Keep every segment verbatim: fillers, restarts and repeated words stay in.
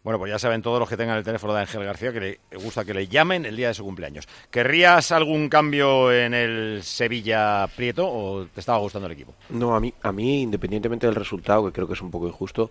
Bueno, pues ya saben todos los que tengan el teléfono de Ángel García que le gusta que le llamen el día de su cumpleaños. ¿Querrías algún cambio en el Sevilla Prieto o te estaba gustando el equipo? No, a mí, a mí independientemente del resultado, que creo que es un poco injusto,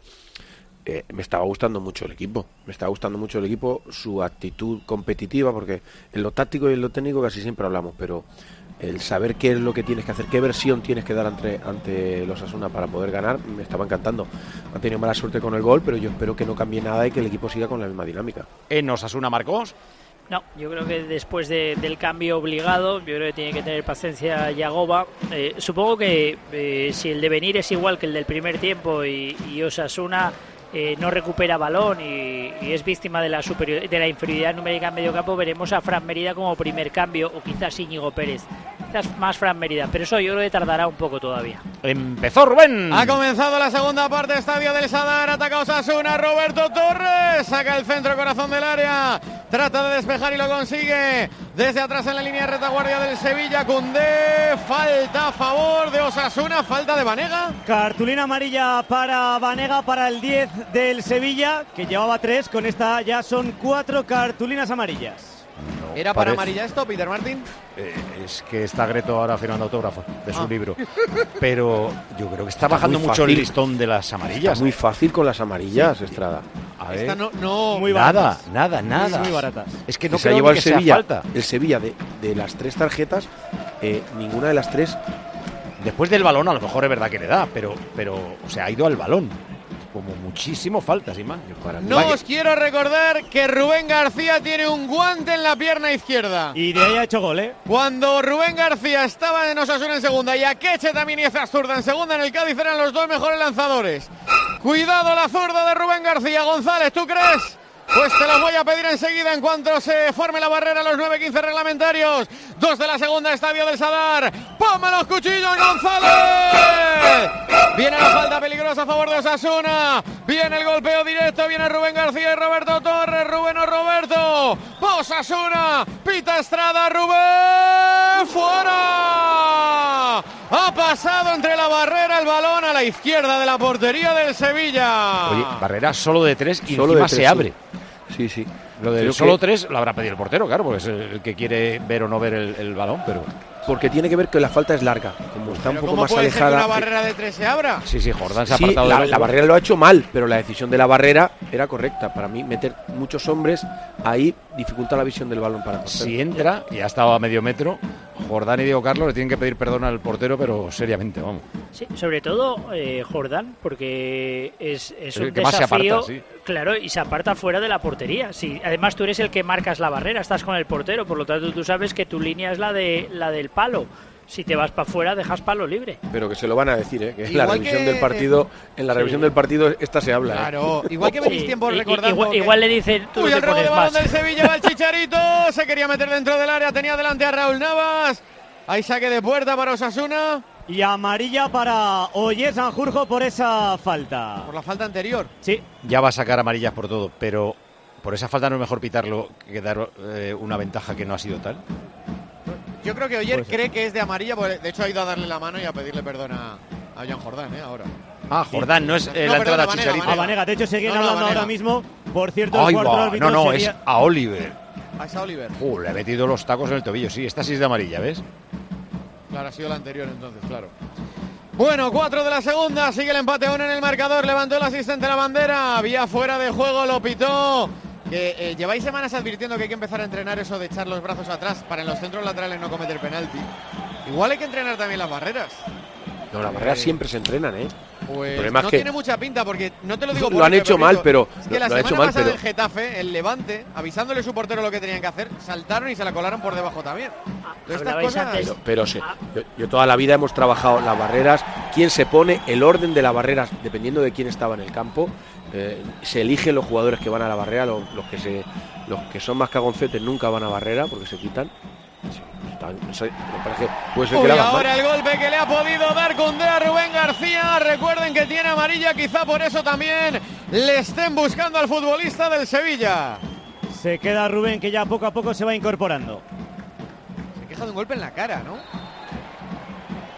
eh, me estaba gustando mucho el equipo. Me estaba gustando mucho el equipo, su actitud competitiva, porque en lo táctico y en lo técnico casi siempre hablamos, pero el saber qué es lo que tienes que hacer, qué versión tienes que dar ante, ante los Osasuna para poder ganar, me estaba encantando. Han tenido mala suerte con el gol, pero yo espero que no cambie nada y que el equipo siga con la misma dinámica. ¿En Osasuna, Marcos? No, yo creo que después de, del cambio obligado, yo creo que tiene que tener paciencia Yagoba. Eh, supongo que eh, si el devenir es igual que el del primer tiempo y, y Osasuna eh, no recupera balón y, y es víctima de la, superior, de la inferioridad numérica en medio campo, veremos a Fran Mérida como primer cambio o quizás Íñigo Pérez. Quizás más Fran Mérida, pero eso yo creo que tardará un poco todavía. Empezó Rubén. Ha comenzado la segunda parte, Estadio del Sadar, ataca Osasuna, Roberto Torres, saca el centro, corazón del área, trata de despejar y lo consigue. Desde atrás en la línea de retaguardia del Sevilla, Koundé, falta a favor de Osasuna, falta de Banega. Cartulina amarilla para Banega, para el diez del Sevilla, que llevaba tres, con esta ya son cuatro cartulinas amarillas. No, ¿Era para amarilla esto, Peter Martin? Eh, es que está Greto ahora firmando autógrafo de su ah. libro. Pero yo creo que está, está bajando mucho fácil. el listón de las amarillas. Está muy fácil con las amarillas, sí. Estrada. A ver. Esta no, no muy nada, nada, nada. Muy baratas. Es que no se creo ha llevado que el sea Sevilla. falta. El Sevilla de, de las tres tarjetas, eh, ninguna de las tres. Después del balón, a lo mejor es verdad que le da, pero, pero o sea, ha ido al balón. Como muchísimo falta, sin más. No os quiero recordar que Rubén García tiene un guante en la pierna izquierda. Y de ahí ha hecho gol, ¿eh? Cuando Rubén García estaba en Osasuna en segunda y Akeche también y esa zurda en segunda, en el Cádiz eran los dos mejores lanzadores. Cuidado la zurda de Rubén García. González, ¿tú crees? Pues te lo voy a pedir enseguida en cuanto se forme la barrera, los nueve quince reglamentarios. Dos de la segunda, Estadio del Sadar. ¡Ponme los cuchillos, González! Viene la falta peligrosa a favor de Osasuna. Viene el golpeo directo, viene Rubén García y Roberto Torres. Rubén o Roberto. Osasuna, pita Estrada, Rubén. ¡Fuera! Ha pasado entre la barrera el balón a la izquierda de la portería del Sevilla. Oye, barrera solo de tres y Solo encima de tres, se abre. Sí, sí. Lo de Creo solo que... tres lo habrá pedido el portero, claro, porque es el que quiere ver o no ver el, el balón, pero... Porque tiene que ver que la falta es larga. Como está un poco ¿cómo más puede alejada. ser que una barrera de tres se abra? Sí, sí, Jordán se ha Sí, apartado la, de la barrera lo ha hecho mal, pero la decisión de la barrera era correcta. Para mí, meter muchos hombres ahí dificulta la visión del balón para el portero. Si entra, y ha estado a medio metro, Jordán y Diego Carlos le tienen que pedir perdón al portero, pero seriamente, vamos. Sí, sobre todo eh, Jordán, porque es, es un el que más se desafío, aparta, sí. Claro, y se aparta fuera de la portería. Sí, además tú eres el que marcas la barrera, estás con el portero, por lo tanto tú sabes que tu línea es la de la del palo. Si te vas para afuera, dejas palo libre. Pero que se lo van a decir, ¿eh? Que en Igual la revisión que... del partido, en la sí. revisión del partido esta se habla. Claro, ¿eh? igual que venís Sí, tiempo y- recordando. igual, que... igual le dicen, tú Uy, no el te robo de pones balón más. del Sevilla, va el Chicharito, se quería meter dentro del área, tenía delante a Raúl Navas. Hay saque de puerta para Osasuna. Y amarilla para Oyer Sanjurjo por esa falta. Por la falta anterior. Sí. Ya va a sacar amarillas por todo, pero por esa falta no es mejor pitarlo que dar eh, una ventaja que no ha sido tal. Yo creo que Oyer cree que es de amarilla, porque de hecho ha ido a darle la mano y a pedirle perdón a, a Jan Jordán, ¿eh? Ahora. Ah, Jordán, no es eh, No, la perdón, entrada a Vanega, Chicharito. A Vanega, de hecho siguen No, no, hablando Vanega. ahora mismo. Por cierto, el Ay, cuarto va, árbitro no, no, sería... es a Oliver. A esa Oliver. Uh, le ha metido los tacos en el tobillo, sí, esta sí es de amarilla, ¿ves? Claro, ha sido la anterior entonces, claro. Bueno, cuatro de la segunda, sigue el empate aún en el marcador, levantó el asistente la bandera, había fuera de juego, lo pitó. Que eh, lleváis semanas advirtiendo que hay que empezar a entrenar eso de echar los brazos atrás para en los centros laterales no cometer penalti. Igual hay que entrenar también las barreras. No, las barreras siempre se entrenan, ¿eh? Pues problema es no que tiene mucha pinta, porque no te lo digo por lo han Pepe hecho Brito, mal, pero es que lo, la lo han semana hecho mal, pasada pero en Getafe, el Levante, avisándole a su portero lo que tenían que hacer, saltaron y se la colaron por debajo también. Entonces, estas Hablabais cosas... antes- pero, pero se, yo, yo toda la vida hemos trabajado las barreras, quién se pone, el orden de las barreras, dependiendo de quién estaba en el campo, eh, se eligen los jugadores que van a la barrera, los, los que se, los que son más cagoncetes nunca van a barrera porque se quitan. Sí, están, no sé, me parece, puede ser que Uy, la hagan mal. ahora el golpe que le ha podido dar Koundé a Rubén García. Recuerden que tiene amarilla, quizá por eso también le estén buscando al futbolista del Sevilla. Se queda Rubén, que ya poco a poco se va incorporando. Se queja de un golpe en la cara, ¿no?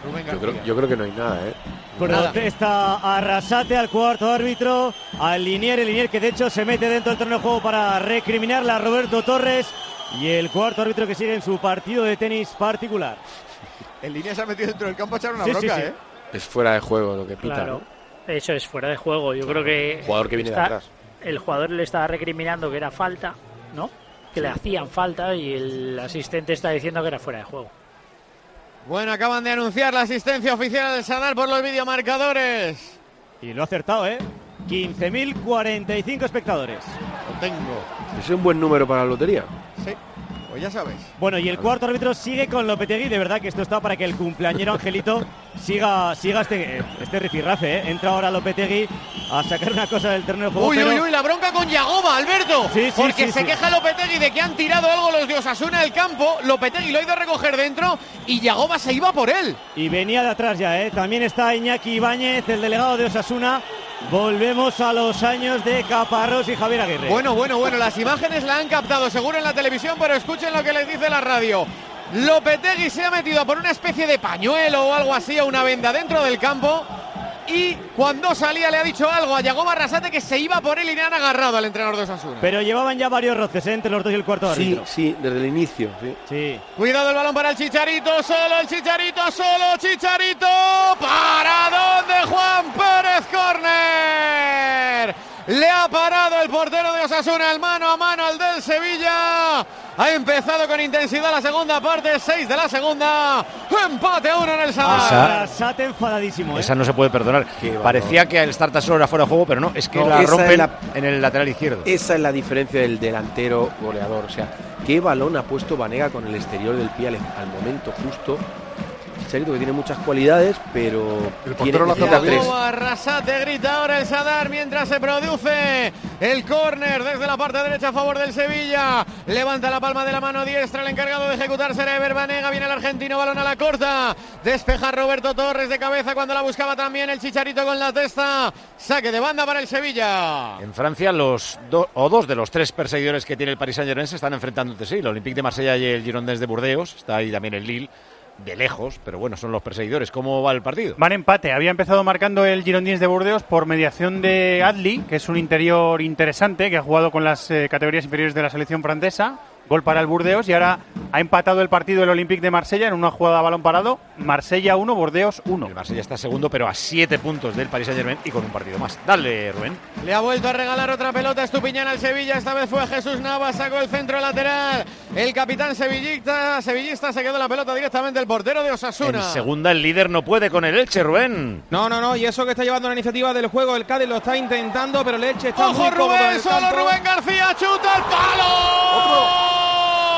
Rubén Yo García. creo, yo creo que no hay nada, ¿eh? Protesta Arrasate al cuarto árbitro, al Linier, el Linier que de hecho se mete dentro del terreno de juego para recriminarle a Roberto Torres, y el cuarto árbitro que sigue en su partido de tenis particular. En línea se ha metido dentro del campo a echar una Sí, bronca, sí, sí. ¿eh? Es fuera de juego lo que pita, Claro, ¿no? eso es fuera de juego. Yo creo que Jugador que viene de está- atrás. el jugador le estaba recriminando que era falta, ¿no? Que le hacían falta, y el asistente está diciendo que era fuera de juego. Bueno, acaban de anunciar la asistencia oficial del Sadar por los videomarcadores. Y lo ha acertado, ¿eh? quince mil cuarenta y cinco espectadores. Lo tengo. Es un buen número para la lotería. Sí, pues ya sabes. Bueno, y el cuarto árbitro sigue con Lopetegui. De verdad que esto está para que el cumpleañero Angelito siga siga este, este rifirrafe, ¿eh? Entra ahora Lopetegui a sacar una cosa del terreno de juego. Uy, pero... uy, uy, la bronca con Yagoba, Alberto. Sí, sí, porque sí, se sí. queja Lopetegui de que han tirado algo los de Osasuna del campo. Lopetegui lo ha ido a recoger dentro y Yagoba se iba por él. Y venía de atrás ya, ¿eh? También está Iñaki Ibáñez, el delegado de Osasuna. Volvemos a los años de Caparrós y Javier Aguirre. Bueno, bueno, bueno, las imágenes la han captado seguro en la televisión, pero escuchen lo que les dice la radio. Lopetegui se ha metido por una especie de pañuelo o algo así, a una venda dentro del campo, y cuando salía le ha dicho algo a Yagoba Arrasate que se iba por él y le han agarrado al entrenador de Osasuna. Pero llevaban ya varios roces, ¿eh? Entre los dos y el cuarto Sí, árbitro. sí, desde el inicio, sí. Sí. Cuidado el balón para el Chicharito, solo el Chicharito, solo Chicharito. ¿Para dónde Juan Pérez? Córner. Le ha parado el portero de Osasuna, el mano a mano al del Sevilla. Ha empezado con intensidad la segunda parte, seis de la segunda. Empate a uno en el Sadar. Esa- Arrasate enfadadísimo, ¿eh? Esa no se puede perdonar. Qué valor. Parecía que el Starta solo era fuera de juego, pero no, es que No, la esa rompen es la- en el lateral izquierdo. Esa es la diferencia del delantero goleador. O sea, qué balón ha puesto Banega con el exterior del pie al, al momento justo. Chicharito que tiene muchas cualidades, pero El tiene, portero lo hace necesita muy bien. tres. Yagoba Arrasate grita ahora el Sadar mientras se produce el córner desde la parte derecha a favor del Sevilla. Levanta la palma de la mano diestra, el encargado de ejecutar será Ever Banega. Viene el argentino, balón a la corta. Despeja Roberto Torres de cabeza cuando la buscaba también el Chicharito con la testa. Saque de banda para el Sevilla. En Francia, los do- o dos de los tres perseguidores que tiene el Paris Saint-Germain se están enfrentando entre sí. El Olympique de Marsella y el Girondins de Burdeos. Está ahí también el Lille, de lejos, pero bueno, son los perseguidores. ¿Cómo va el partido? Van empate. Había empezado marcando el Girondins de Burdeos por mediación de Adli, que es un interior interesante, que ha jugado con las eh, categorías inferiores de la selección francesa. Gol para el Burdeos, y ahora ha empatado el partido el Olympique de Marsella en una jugada a balón parado. Marsella uno, Burdeos uno. El Marsella está segundo, pero a siete puntos del Paris Saint-Germain y con un partido más. Dale, Rubén. Le ha vuelto a regalar otra pelota Estupiñán al Sevilla. Esta vez fue Jesús Navas, sacó el centro lateral. El capitán sevillista, sevillista se quedó la pelota directamente el portero de Osasuna. En segunda, el líder no puede con el Elche, Rubén. No, no, no, y eso que está llevando la iniciativa del juego, el Cádiz lo está intentando, pero el Elche está ¡Ojo muy cómodo en Rubén! el ¡Solo campo. Rubén García! ¡Chuta al palo!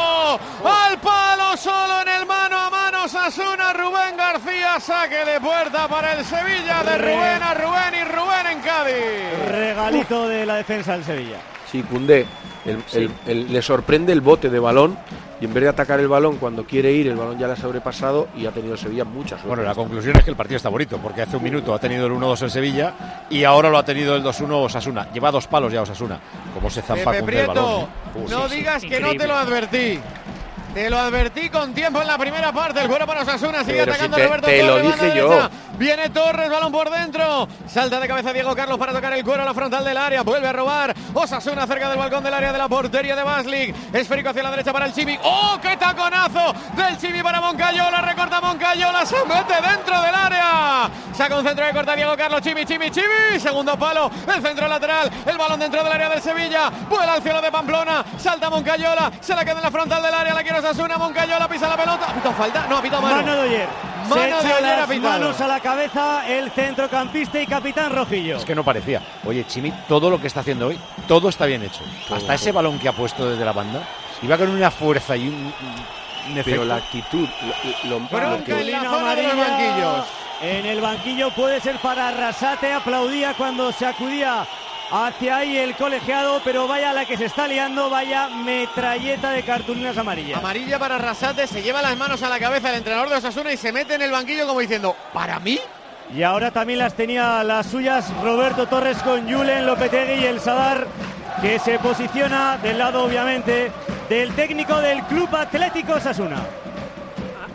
¡Al palo! Solo en el mano a mano Osasuna. Rubén García, saque de puerta para el Sevilla. De Rubén a Rubén y Rubén en Cádiz. Regalito de la defensa del Sevilla. Sí, Koundé. El- el- el- le sorprende el bote de balón y en vez de atacar el balón cuando quiere ir, el balón ya le ha sobrepasado y ha tenido Sevilla mucha suerte. Bueno, la conclusión es que el partido está bonito, porque hace un minuto ha tenido el uno dos el Sevilla y ahora lo ha tenido el dos uno Osasuna. Lleva dos palos ya Osasuna. Como se zampa Pepe Koundé el balón. Prieto, ¿eh? Uh, no sí, sí. digas que no increíble. te lo advertí. Te lo advertí con tiempo en la primera parte. El cuero para Osasuna. Sigue Pero atacando si te- Roberto te Torres. lo banda dije yo. derecha. Viene Torres, balón por dentro. Salta de cabeza Diego Carlos para tocar el cuero a la frontal del área. Vuelve a robar. Osasuna cerca del balcón del área de la portería de Baslik. Esférico hacia la derecha para el Chivi. ¡Oh, qué taconazo! Del Chivi para Moncayola. Recorta Moncayola. Se mete dentro del área. Saca un centro de corta Diego Carlos. Chivi, Chivi, Chivi. Segundo palo. El centro lateral. El balón dentro del área del Sevilla. Vuela al cielo de Pamplona. Salta Moncayola. Se la queda en la frontal del área. La quiere Osasuna. Moncayola pisa la pelota. ¿Ha pitado falta? No, ha pitado mano. Mano de Oyer. Mano Se de echa Oyer ha las pitado. manos a la cabeza el centrocampista y capitán Rojillo. Es que no parecía. Oye, Chimi, todo lo que está haciendo hoy, todo está bien hecho. Todo, Hasta ese todo. balón que ha puesto desde la banda, iba con una fuerza y un, un efecto. Pero la actitud, lo, lo- lo Bronca que- en la Cartulina zona de los amarilla banquillos. En el banquillo puede ser para Arrasate. Aplaudía cuando se acudía hacia ahí el colegiado, pero vaya la que se está liando, vaya metralleta de cartulinas amarillas. Amarilla para Arrasate, se lleva las manos a la cabeza el entrenador de Osasuna y se mete en el banquillo como diciendo, ¿para mí? Y ahora también las tenía las suyas Roberto Torres con Julen Lopetegui y el Sadar, que se posiciona del lado obviamente del técnico del Club Atlético Osasuna.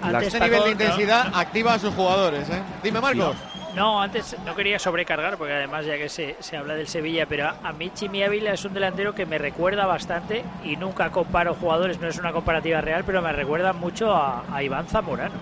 antes este Paco, nivel de no, intensidad no, activa a sus jugadores, ¿eh? Dime, Marcos. No, antes no quería sobrecargar, porque además ya que se, se habla del Sevilla, pero a, a mí Chimi Ávila es un delantero que me recuerda bastante, y nunca comparo jugadores, no es una comparativa real, pero me recuerda mucho a, a Iván Zamorano.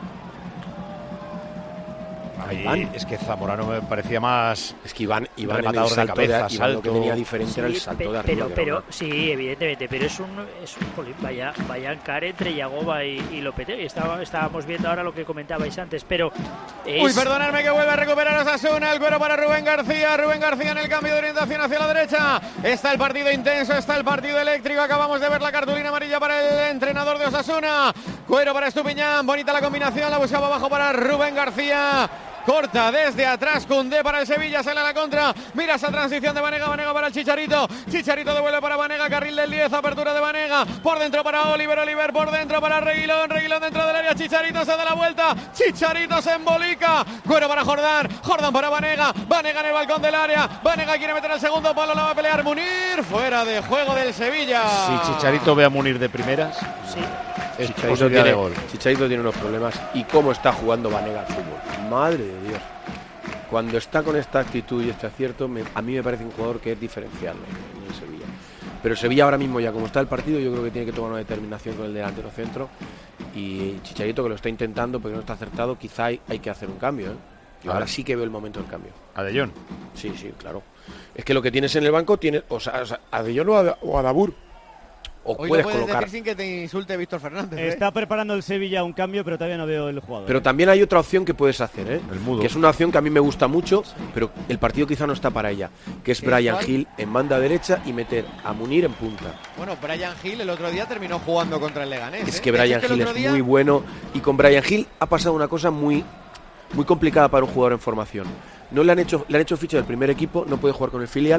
Ahí, es que Zamorano me parecía más. Es que Iván, Iván rematador en el salto de cabeza, de, Iván lo que salto. tenía diferente Sí, era el salto pe- de arriba. pero, que pero era una- sí, evidentemente, pero es un, es un jolín, vaya, vaya encare entre Yagoba y, y Lopetegui. Estaba, estábamos viendo ahora lo que comentabais antes, pero es... Uy, perdonadme que vuelve a recuperar Osasuna. El cuero para Rubén García. Rubén García en el cambio de orientación hacia la derecha. Está el partido intenso, está el partido eléctrico. Acabamos de ver la cartulina amarilla para el entrenador de Osasuna. Cuero para Estupiñán. Bonita la combinación. La buscaba abajo para Rubén García. Corta desde atrás, Koundé para el Sevilla, sale a la contra. Mira esa transición de Banega, Banega para el Chicharito. Chicharito devuelve para Banega, carril del diez, apertura de Banega. Por dentro para Oliver, Oliver por dentro para Reguilón. Reguilón dentro del área, Chicharito se da la vuelta. Chicharito se embolica. Cuero para Jordán, Jordán para Banega. Banega en el balcón del área. Banega quiere meter el segundo palo, la va a pelear Munir. Fuera de juego del Sevilla. Si Chicharito ve a Munir de primeras, Sí. es Chicharito posibilidad tiene, de gol. Chicharito tiene unos problemas. ¿Y cómo está jugando Banega al fútbol? Madre de Dios. Cuando está con esta actitud y este acierto, me- a mí me parece un jugador que es diferencial en, en el Sevilla. Pero el Sevilla ahora mismo, ya como está el partido, yo creo que tiene que tomar una determinación con el delantero centro. Y Chicharito, que lo está intentando, porque no está acertado, quizá hay, hay que hacer un cambio, ¿eh? Yo ahora sí que veo el momento del cambio. A De Jong. Sí, sí, claro. Es que lo que tienes en el banco, tienes, o sea, o sea, a De Jong o a, o a Dabur. O Hoy lo puedes puedes colocar. decir sin que te insulte Víctor Fernández, ¿eh? Está preparando el Sevilla un cambio, pero todavía no veo el jugador. Pero ¿eh? también hay otra opción que puedes hacer, ¿eh? El mudo. Que es una opción que a mí me gusta mucho, pero el partido quizá no está para ella. Que es ¿Qué Brian cuál? Hill en banda derecha y meter a Munir en punta. Bueno, Brian Hill el otro día terminó jugando contra el Leganés. Es ¿eh? que De hecho, Brian el Hill otro es día- muy bueno. Y con Brian Hill ha pasado una cosa muy, muy complicada para un jugador en formación. No le han hecho, le han hecho ficha del primer equipo, no puede jugar con el filial.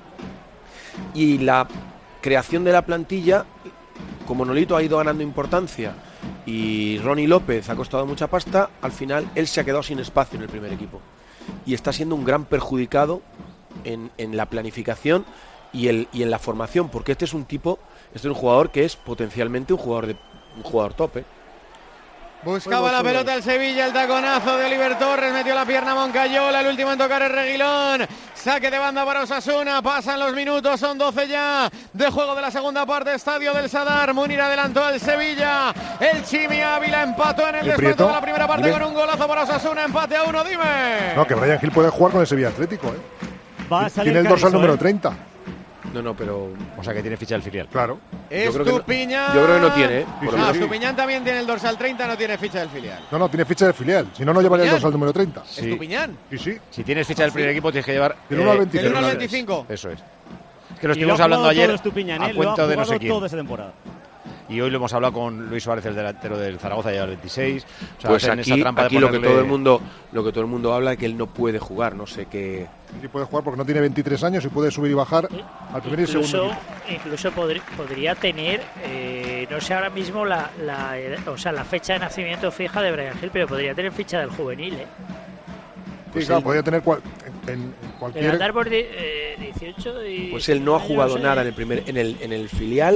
Y la creación de la plantilla, como Nolito ha ido ganando importancia y Ronnie López ha costado mucha pasta, al final él se ha quedado sin espacio en el primer equipo. Y está siendo un gran perjudicado en, en la planificación y, el, y en la formación, porque este es un tipo, este es un jugador que es potencialmente un jugador de un jugador top, ¿eh? Buscaba la pelota el Sevilla, el taconazo de Oliver Torres, metió la pierna Moncayola, el último en tocar es Reguilón, saque de banda para Osasuna, pasan los minutos, son doce ya de juego de la segunda parte, estadio del Sadar, Munir adelantó al Sevilla, el Chimi Ávila empató en el ¿Y descuento Prieto? de la primera parte Dime. con un golazo para Osasuna, empate a uno, dime. No, que Brian Hill puede jugar con el Sevilla Atlético, ¿eh? Va a salir Tiene el dorsal Carrizo, número ¿eh? treinta. No, no, pero O sea que tiene ficha del filial. Claro. yo creo que no- Estupiñán. yo creo que no tiene, ¿eh? Sí, Por sí, lo No, menos. sí. Estupiñán también tiene el dorsal treinta, no tiene ficha del filial. No, no, tiene ficha de filial. Si no, no llevaría el ¿Estupiñán? dorsal número treinta. Sí. Estupiñán. Sí, sí. Si tienes ficha del primer equipo, tienes que llevar. Del uno al eh, veinticinco. Del uno al eso es. veinticinco. Eso es. Es que lo Y lo estuvimos ha hablando jugado ayer todo Estupiñán, a ¿eh? Lo ha cuenta de no sé jugado quién. toda esa temporada. Y hoy lo hemos hablado con Luis Suárez, el delantero del Zaragoza, lleva el veintiséis. O sea, Pues hacen esa aquí, trampa de aquí lo que ponerle- todo el mundo, lo que todo el mundo habla es que él no puede jugar, no sé qué. Sí puede jugar porque no tiene veintitrés años y puede subir y bajar al primer y segundo Incluso, equipo. incluso podri- podría tener, eh, no sé ahora mismo la, la, edad- o sea, la fecha de nacimiento fija de Brian Hill, pero podría tener ficha del juvenil, ¿eh? Sí, claro, podría tener cual- en, en Debe cualquier... andar por die- eh, dieciocho y... Pues él no ha jugado años, nada eh. en el primer, en el, en el filial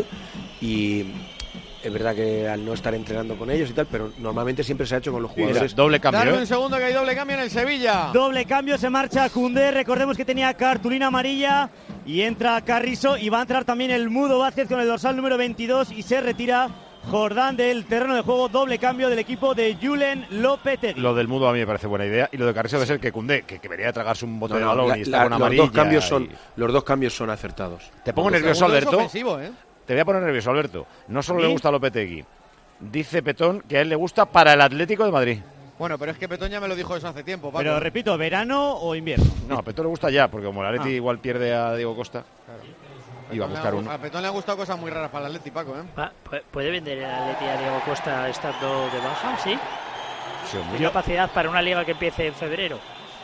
y es verdad que al no estar entrenando con ellos y tal, pero normalmente siempre se ha hecho con los Mira, jugadores. doble cambio. Darme ¿eh? un segundo que hay doble cambio en el Sevilla. Doble cambio, se marcha Koundé. Recordemos que tenía cartulina amarilla y entra Carrizo. Y va a entrar también el Mudo Vázquez con el dorsal número veintidós. Y se retira Jordán del terreno de juego. Doble cambio del equipo de Julen Lopetegui. Lo del Mudo a mí me parece buena idea. Y lo de Carrizo debe ser que Koundé, que, que venía a tragarse un bote No, de no, balón la- y está la- con los amarilla. dos cambios son y- los dos cambios son acertados. Te pongo El nervioso, segundo es Alberto. ofensivo, ¿eh? Te voy a poner nervioso, Alberto. No solo ¿Sí? le gusta a Lopetegui. Dice Petón que a él le gusta para el Atlético de Madrid. Bueno, pero es que Petón ya me lo dijo eso hace tiempo, Paco. Pero repito, ¿verano o invierno? No, a Petón le gusta ya, porque como el Atleti Ah. igual pierde a Diego Costa, iba a Petón le buscar ha- uno. A Petón le han gustado cosas muy raras para el Atleti, Paco, ¿eh? Va, pu- ¿Puede vender el Atleti a Diego Costa estando de baja? Sí. Sí, hombre. ¿Tiene capacidad para una liga que empiece en febrero?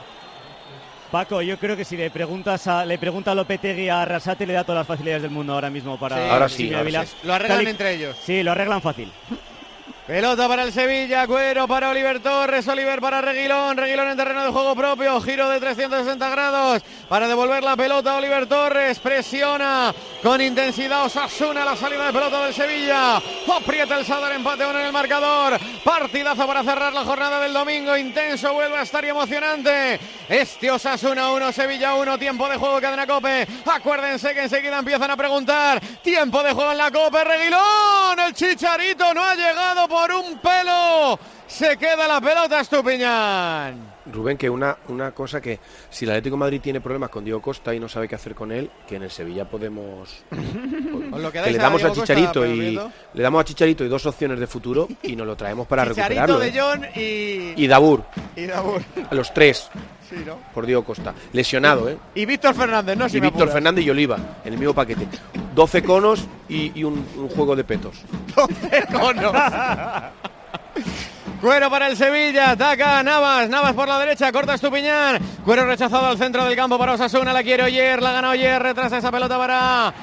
Paco, yo creo que si le preguntas a, le pregunta a Lopetegui a Arrasate, le da todas las facilidades del mundo ahora mismo para Sí, Ahora sí, Jimmy ahora Ávila. Lo arreglan Tal y- entre ellos. Sí, lo arreglan fácil. Pelota para el Sevilla, Cuero para Oliver Torres, Oliver para Reguilón, Reguilón en terreno de juego propio, giro de trescientos sesenta grados para devolver la pelota a Oliver Torres, presiona con intensidad Osasuna la salida de pelota del Sevilla, aprieta el Sadar, empate uno en el marcador, partidazo para cerrar la jornada del domingo, intenso, vuelve a estar y emocionante, este Osasuna uno, Sevilla uno, tiempo de juego, Cadena COPE, acuérdense que enseguida empiezan a preguntar, tiempo de juego en la COPE, Reguilón, el Chicharito no ha llegado por un pelo, se queda la pelota Estupiñán. Rubén, que una, una cosa que si el Atlético de Madrid tiene problemas con Diego Costa y no sabe qué hacer con él, que en el Sevilla podemos lo que, que le damos a, a Chicharito Costa, y le damos a Chicharito y dos opciones de futuro y nos lo traemos para Chicharito, recuperarlo. De ¿eh? Jong y... y Dabur. Y Dabur. A los tres. Sí, ¿no? Por Diego Costa. Lesionado, ¿eh? Y Víctor Fernández, ¿no? Si y Víctor Fernández y Oliva, en el mismo paquete. doce conos y, y un, un juego de petos. doce conos. Cuero para el Sevilla, ataca Navas, Navas por la derecha, corta Estupiñán, Cuero rechazado al centro del campo para Osasuna, la quiere Oyer, la gana Oyer, retrasa esa pelota para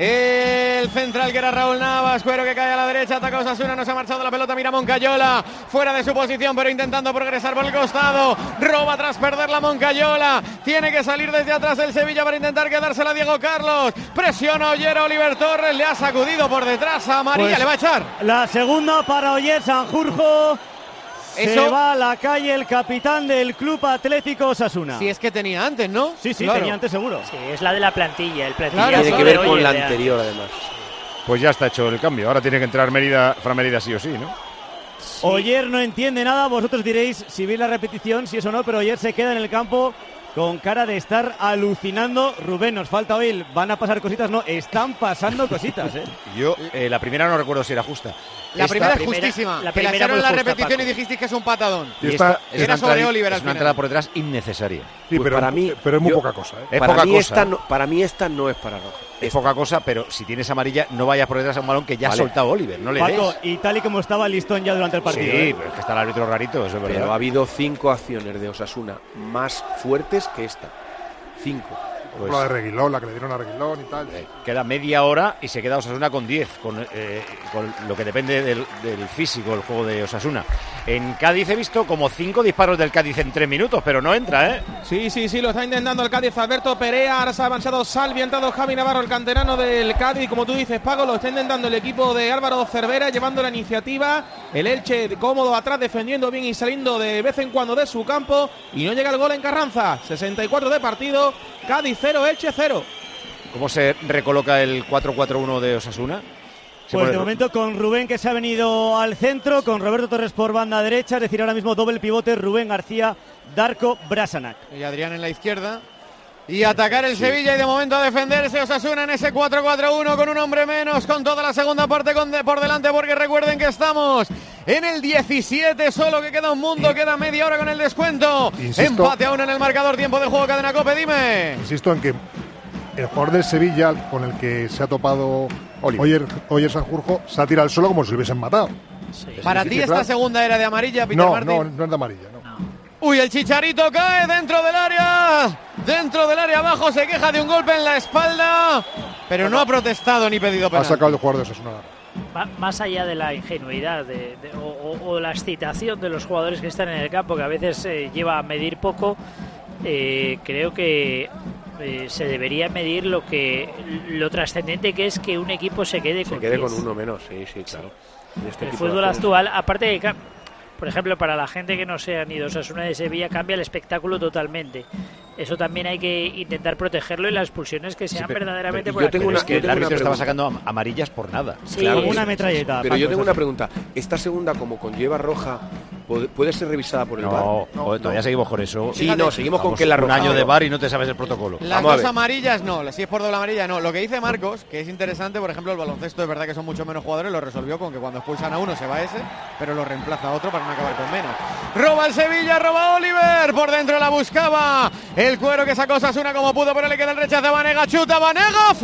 el central que era Raúl Navas, Cuero que cae a la derecha, ataca Osasuna, no se ha marchado la pelota, mira Moncayola, fuera de su posición pero intentando progresar por el costado, roba tras perder la Moncayola, tiene que salir desde atrás el Sevilla para intentar quedársela a Diego Carlos, presiona Oyer a Oliver Torres, le ha sacudido por detrás a María, pues le va a echar. La segunda para Oyer, Sanjurjo. Eso, se va a la calle el capitán del Club Atlético Osasuna. Si es que tenía antes, ¿no? Sí, sí, claro. tenía antes seguro. Sí, es la de la plantilla. El plantilla claro, tiene que ver con la anterior, además. Pues ya está hecho el cambio. Ahora tiene que entrar Mérida, Fran Mérida sí o sí, ¿no? Sí. Oyer no entiende nada. Vosotros diréis si veis la repetición, si es o no, pero Oyer se queda en el campo con cara de estar alucinando. Rubén, nos falta oír. ¿Van a pasar cositas? No, están pasando cositas, ¿eh? Yo, eh, la primera no recuerdo si era justa. La Esta, primera es primera, justísima. la que la primera hicieron en la muy justa, repetición Paco. y dijisteis que es un patadón. Y Y esta- esta, es era una sobre entrada- Oliver al es una final. entrada por detrás innecesaria. Sí, pero, para mí- pero es muy yo- poca cosa, ¿eh? Es para, poca mí cosa. esta no, para mí esta no es para roja. Es poca cosa, pero si tienes amarilla, no vayas por detrás a un balón que ya Vale. ha soltado Oliver. No le Paco, des. y tal y como estaba listón ya durante el partido. Sí, ¿eh? pero es que está el árbitro rarito, eso es Pero verdad. ha habido cinco acciones de Osasuna más fuertes que esta. Cinco. Pues, la de Reguilón, la que le dieron a Reguilón y tal. eh, queda media hora y se queda Osasuna con diez, con, eh, con lo que depende del, del físico, el juego de Osasuna. En Cádiz he visto como cinco disparos del Cádiz en tres minutos, pero no entra, ¿eh? Sí, sí, sí, lo está intentando el Cádiz. Alberto Perea, ahora se ha avanzado Salvi, ha entrado Javi Navarro, el canterano del Cádiz. Como tú dices, Paco, lo está intentando el equipo de Álvaro Cervera, llevando la iniciativa. El Elche cómodo atrás, defendiendo bien y saliendo de vez en cuando de su campo. Y no llega el gol en Carranza. sesenta y cuatro de partido, Cádiz cero, Elche cero. ¿Cómo se recoloca el cuatro cuatro uno de Osasuna? Se Pues pone- de momento con Rubén, que se ha venido al centro, con Roberto Torres por banda derecha, es decir, ahora mismo doble pivote, Rubén García, Darko Brasanac. Y Adrián en la izquierda. Y atacar el Sevilla y de momento a defenderse Osasuna en ese cuatro cuatro uno con un hombre menos, con toda la segunda parte con de, por delante, porque recuerden que estamos en el diecisiete, solo que queda un mundo, queda media hora con el descuento. Insisto. Empate a uno en el marcador, tiempo de juego, Cadena COPE, dime. Insisto en que el jugador del Sevilla con el que se ha topado Oliver. Oyer, Oyer Sanjurjo se ha tirado al suelo como si lo hubiesen matado. Sí. Para sí, ti sí, esta claro. segunda era de amarilla, Peter No, Martín. no, no es de amarilla, no. Uy, el Chicharito cae dentro del área. Dentro del área abajo, se queja de un golpe en la espalda, pero no ha protestado ni pedido Ha penal. sacado el jugador de Osasuna. Ma- Más allá de la ingenuidad de, de- o, o- o la excitación de los jugadores que están en el campo, que a veces eh, lleva a medir poco, eh, creo que eh, se debería medir lo que lo trascendente que es que un equipo se quede Se con quede diez. con uno menos, sí, sí, claro. En este El tipo de fútbol acciones. actual, aparte de que, por ejemplo, para la gente que no sean ni de Osasuna de Sevilla, cambia el espectáculo totalmente. Eso también hay que intentar protegerlo y las expulsiones que sean pero- verdaderamente pero por yo tengo Pero una- es que yo el tengo árbitro una estaba pregunta. sacando am- amarillas por nada. Sí, Claro, Como es- una metralleta. Pero yo Paco, tengo eso una sí. pregunta. ¿Esta segunda, como conlleva roja, puede, puede ser revisada por el V A R? No, joder, todavía seguimos con eso. Sí, Fíjate, no, seguimos con Vamos, que la un roja. año de pero- V A R y no te sabes el protocolo. Las Vamos a dos ver. amarillas no, si es por doble amarilla no. Lo que dice Marcos, que es interesante, por ejemplo, el baloncesto es verdad que son mucho menos jugadores, lo resolvió con que cuando expulsan a uno se va ese, pero lo reemplaza a otro para no acabar con menos. Roba el Sevilla, roba Oliver, por dentro la buscaba. El Cuero que sacó Osasuna como pudo, pero le queda el rechazo a Banega, chuta Banega,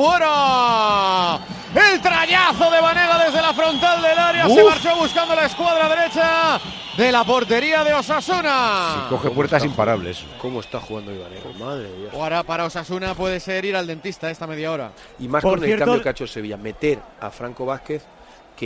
fuera. El trayazo de Banega desde la frontal del área, se Uf. marchó buscando la escuadra derecha de la portería de Osasuna. Coge puertas imparables. ¿Cómo está jugando Ibanez? Madre de Dios. Ahora para Osasuna puede ser ir al dentista esta media hora. Y más Por con cierto- el cambio que ha hecho el Sevilla. Meter a Franco Vázquez, que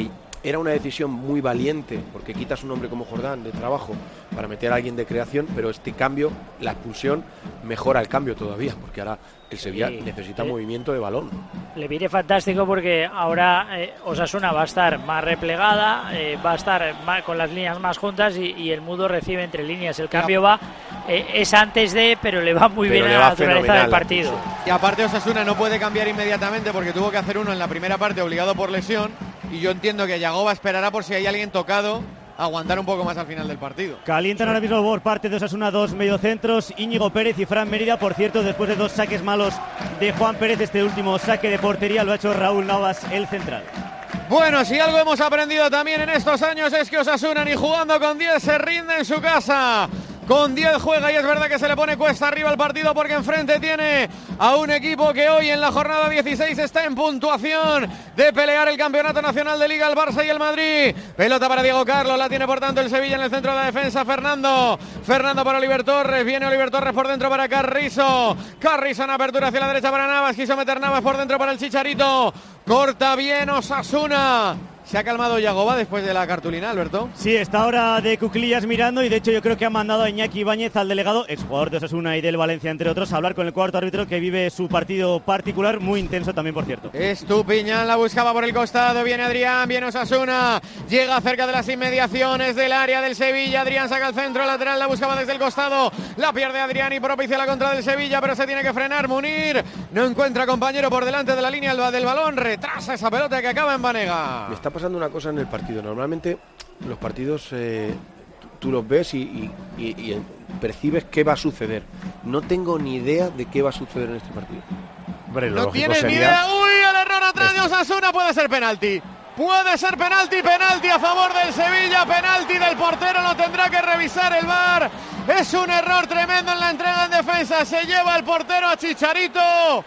era una decisión muy valiente, porque quitas un hombre como Jordán de trabajo para meter a alguien de creación, pero este cambio, la expulsión, mejora el cambio todavía, porque ahora el Sevilla Sí, necesita eh, movimiento de balón. Le viene fantástico porque ahora eh, Osasuna va a estar más replegada, eh, va a estar más, con las líneas más juntas y, y el Mudo recibe entre líneas. El cambio va, eh, es antes de, pero le va muy Pero bien le a va la naturaleza fenomenal del la partido. expulsión. Y aparte Osasuna no puede cambiar inmediatamente porque tuvo que hacer uno en la primera parte obligado por lesión, y yo entiendo que Yagoba esperará por si hay alguien tocado, aguantar un poco más al final del partido. Calientan ahora mismo por parte de Osasuna dos mediocentros, Íñigo Pérez y Fran Mérida. Por cierto, después de dos saques malos de Juan Pérez, este último saque de portería lo ha hecho Raúl Navas, el central. Bueno, si algo hemos aprendido también en estos años es que Osasuna ni jugando con diez se rinde en su casa. Con diez juega y es verdad que se le pone cuesta arriba al partido porque enfrente tiene a un equipo que hoy en la jornada dieciséis está en puntuación de pelear el campeonato nacional de Liga, el Barça y el Madrid. Pelota para Diego Carlos, la tiene por tanto el Sevilla en el centro de la defensa. Fernando, Fernando para Oliver Torres, viene Oliver Torres por dentro para Carrizo. Carrizo en apertura hacia la derecha para Navas, quiso meter Navas por dentro para el Chicharito. Corta bien Osasuna. ¿Se ha calmado Yagoba después de la cartulina, Alberto? Sí, está ahora de cuclillas mirando y de hecho yo creo que ha mandado a Iñaki Ibáñez, al delegado, exjugador de Osasuna y del Valencia, entre otros, a hablar con el cuarto árbitro que vive su partido particular, muy intenso también, por cierto. Estupiñán la buscaba por el costado, viene Adrián, viene Osasuna, llega cerca de las inmediaciones del área del Sevilla. Adrián saca el centro lateral, la buscaba desde el costado, la pierde Adrián y propicia la contra del Sevilla, pero se tiene que frenar Munir. No encuentra compañero por delante de la línea del balón, retrasa esa pelota que acaba en Banega. Me está pasando una cosa en el partido. Normalmente los partidos eh, tú los ves y, y, y, y percibes qué va a suceder. No tengo ni idea de qué va a suceder en este partido. Hombre, lo No lógico tiene ni sería- idea. Uy, el error atrás de Osasuna, puede ser penalti. Puede ser penalti, penalti a favor del Sevilla, penalti del portero, lo tendrá que revisar el V A R. Es un error tremendo en la entrega en defensa, se lleva el portero a Chicharito.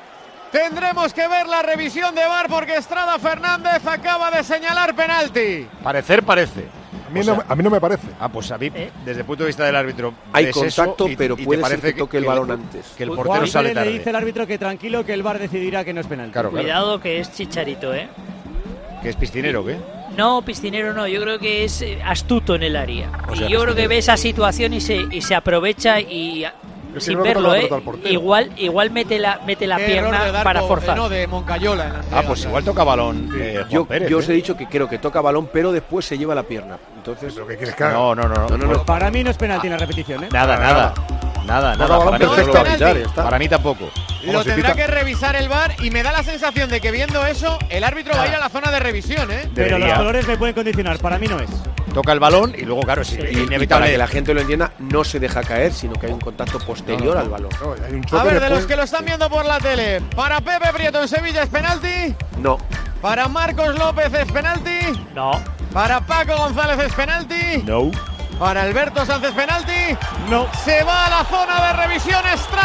Tendremos que ver la revisión de V A R porque Estrada Fernández acaba de señalar penalti. Parecer parece. A mí, O sea, no, a mí no me parece. Ah, pues a mí, desde el punto de vista del árbitro, Hay ves contacto, eso y- pero y te puede ser parece que toque el balón antes. Que el Juan portero sale Pérez le tarde. dice al árbitro que tranquilo, que el V A R decidirá que no es penalti. Claro, claro. Cuidado que es Chicharito, ¿eh? ¿Que es piscinero o qué? No, piscinero no, yo creo que es eh, astuto en el área. O sea, y yo creo que piscinero. ve esa situación y se, y se aprovecha y a- Yo sin creo que verlo, toca la ¿eh? pelota al portero. Igual, igual mete la, mete la Qué error pierna de Darko, para eh, forzar. No, de Moncayola en la Ah, entrega. pues igual toca balón eh, Juan Yo, Pérez. yo ¿eh? os he dicho que creo que toca balón, pero después se lleva la pierna. Entonces, ¿Pero qué quieres que haga? No, no, no. no. No, no, no. Para mí no es penalti en la repetición, ¿eh? Nada, nada. Nada, nada. balón Para mí, No es perfecto a penalti. quitar, ya está. para mí tampoco. Lo Como si tendrá pita- que revisar el V A R y me da la sensación de que viendo eso el árbitro va a ir a la zona de revisión, ¿eh? Pero los Debería. colores me pueden condicionar, para mí no es. Toca el balón y luego, claro, es Y- y para inevitable. que la gente lo entienda, no se deja caer, sino que hay un contacto posterior al balón. No, hay un A choque ver, de después. los que lo están viendo por la tele, para Pepe Prieto en Sevilla es penalti, No, para Marcos López es penalti, No, para Paco González es penalti, No. para Alberto Sánchez penalti, No. se va a la zona de revisión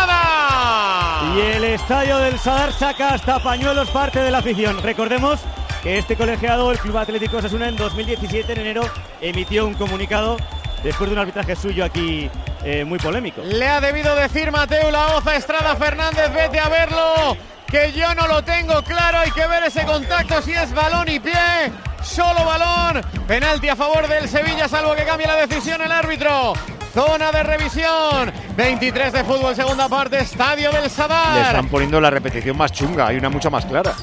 Estrada. Y el estadio del Sadar saca hasta pañuelos parte de la afición. Recordemos que este colegiado, el Club Atlético Osasuna, en dos mil diecisiete, en enero, emitió un comunicado después de un arbitraje suyo aquí eh, muy polémico. Le ha debido decir Mateu Laoz a Estrada Fernández, vete a verlo, que yo no lo tengo claro, hay que ver ese contacto si es balón y pie, solo balón, penalti a favor del Sevilla, salvo que cambie la decisión el árbitro. Zona de revisión, veintitrés de fútbol, segunda parte, estadio del Le Sadar. están poniendo la repetición más chunga, hay una mucha más clara.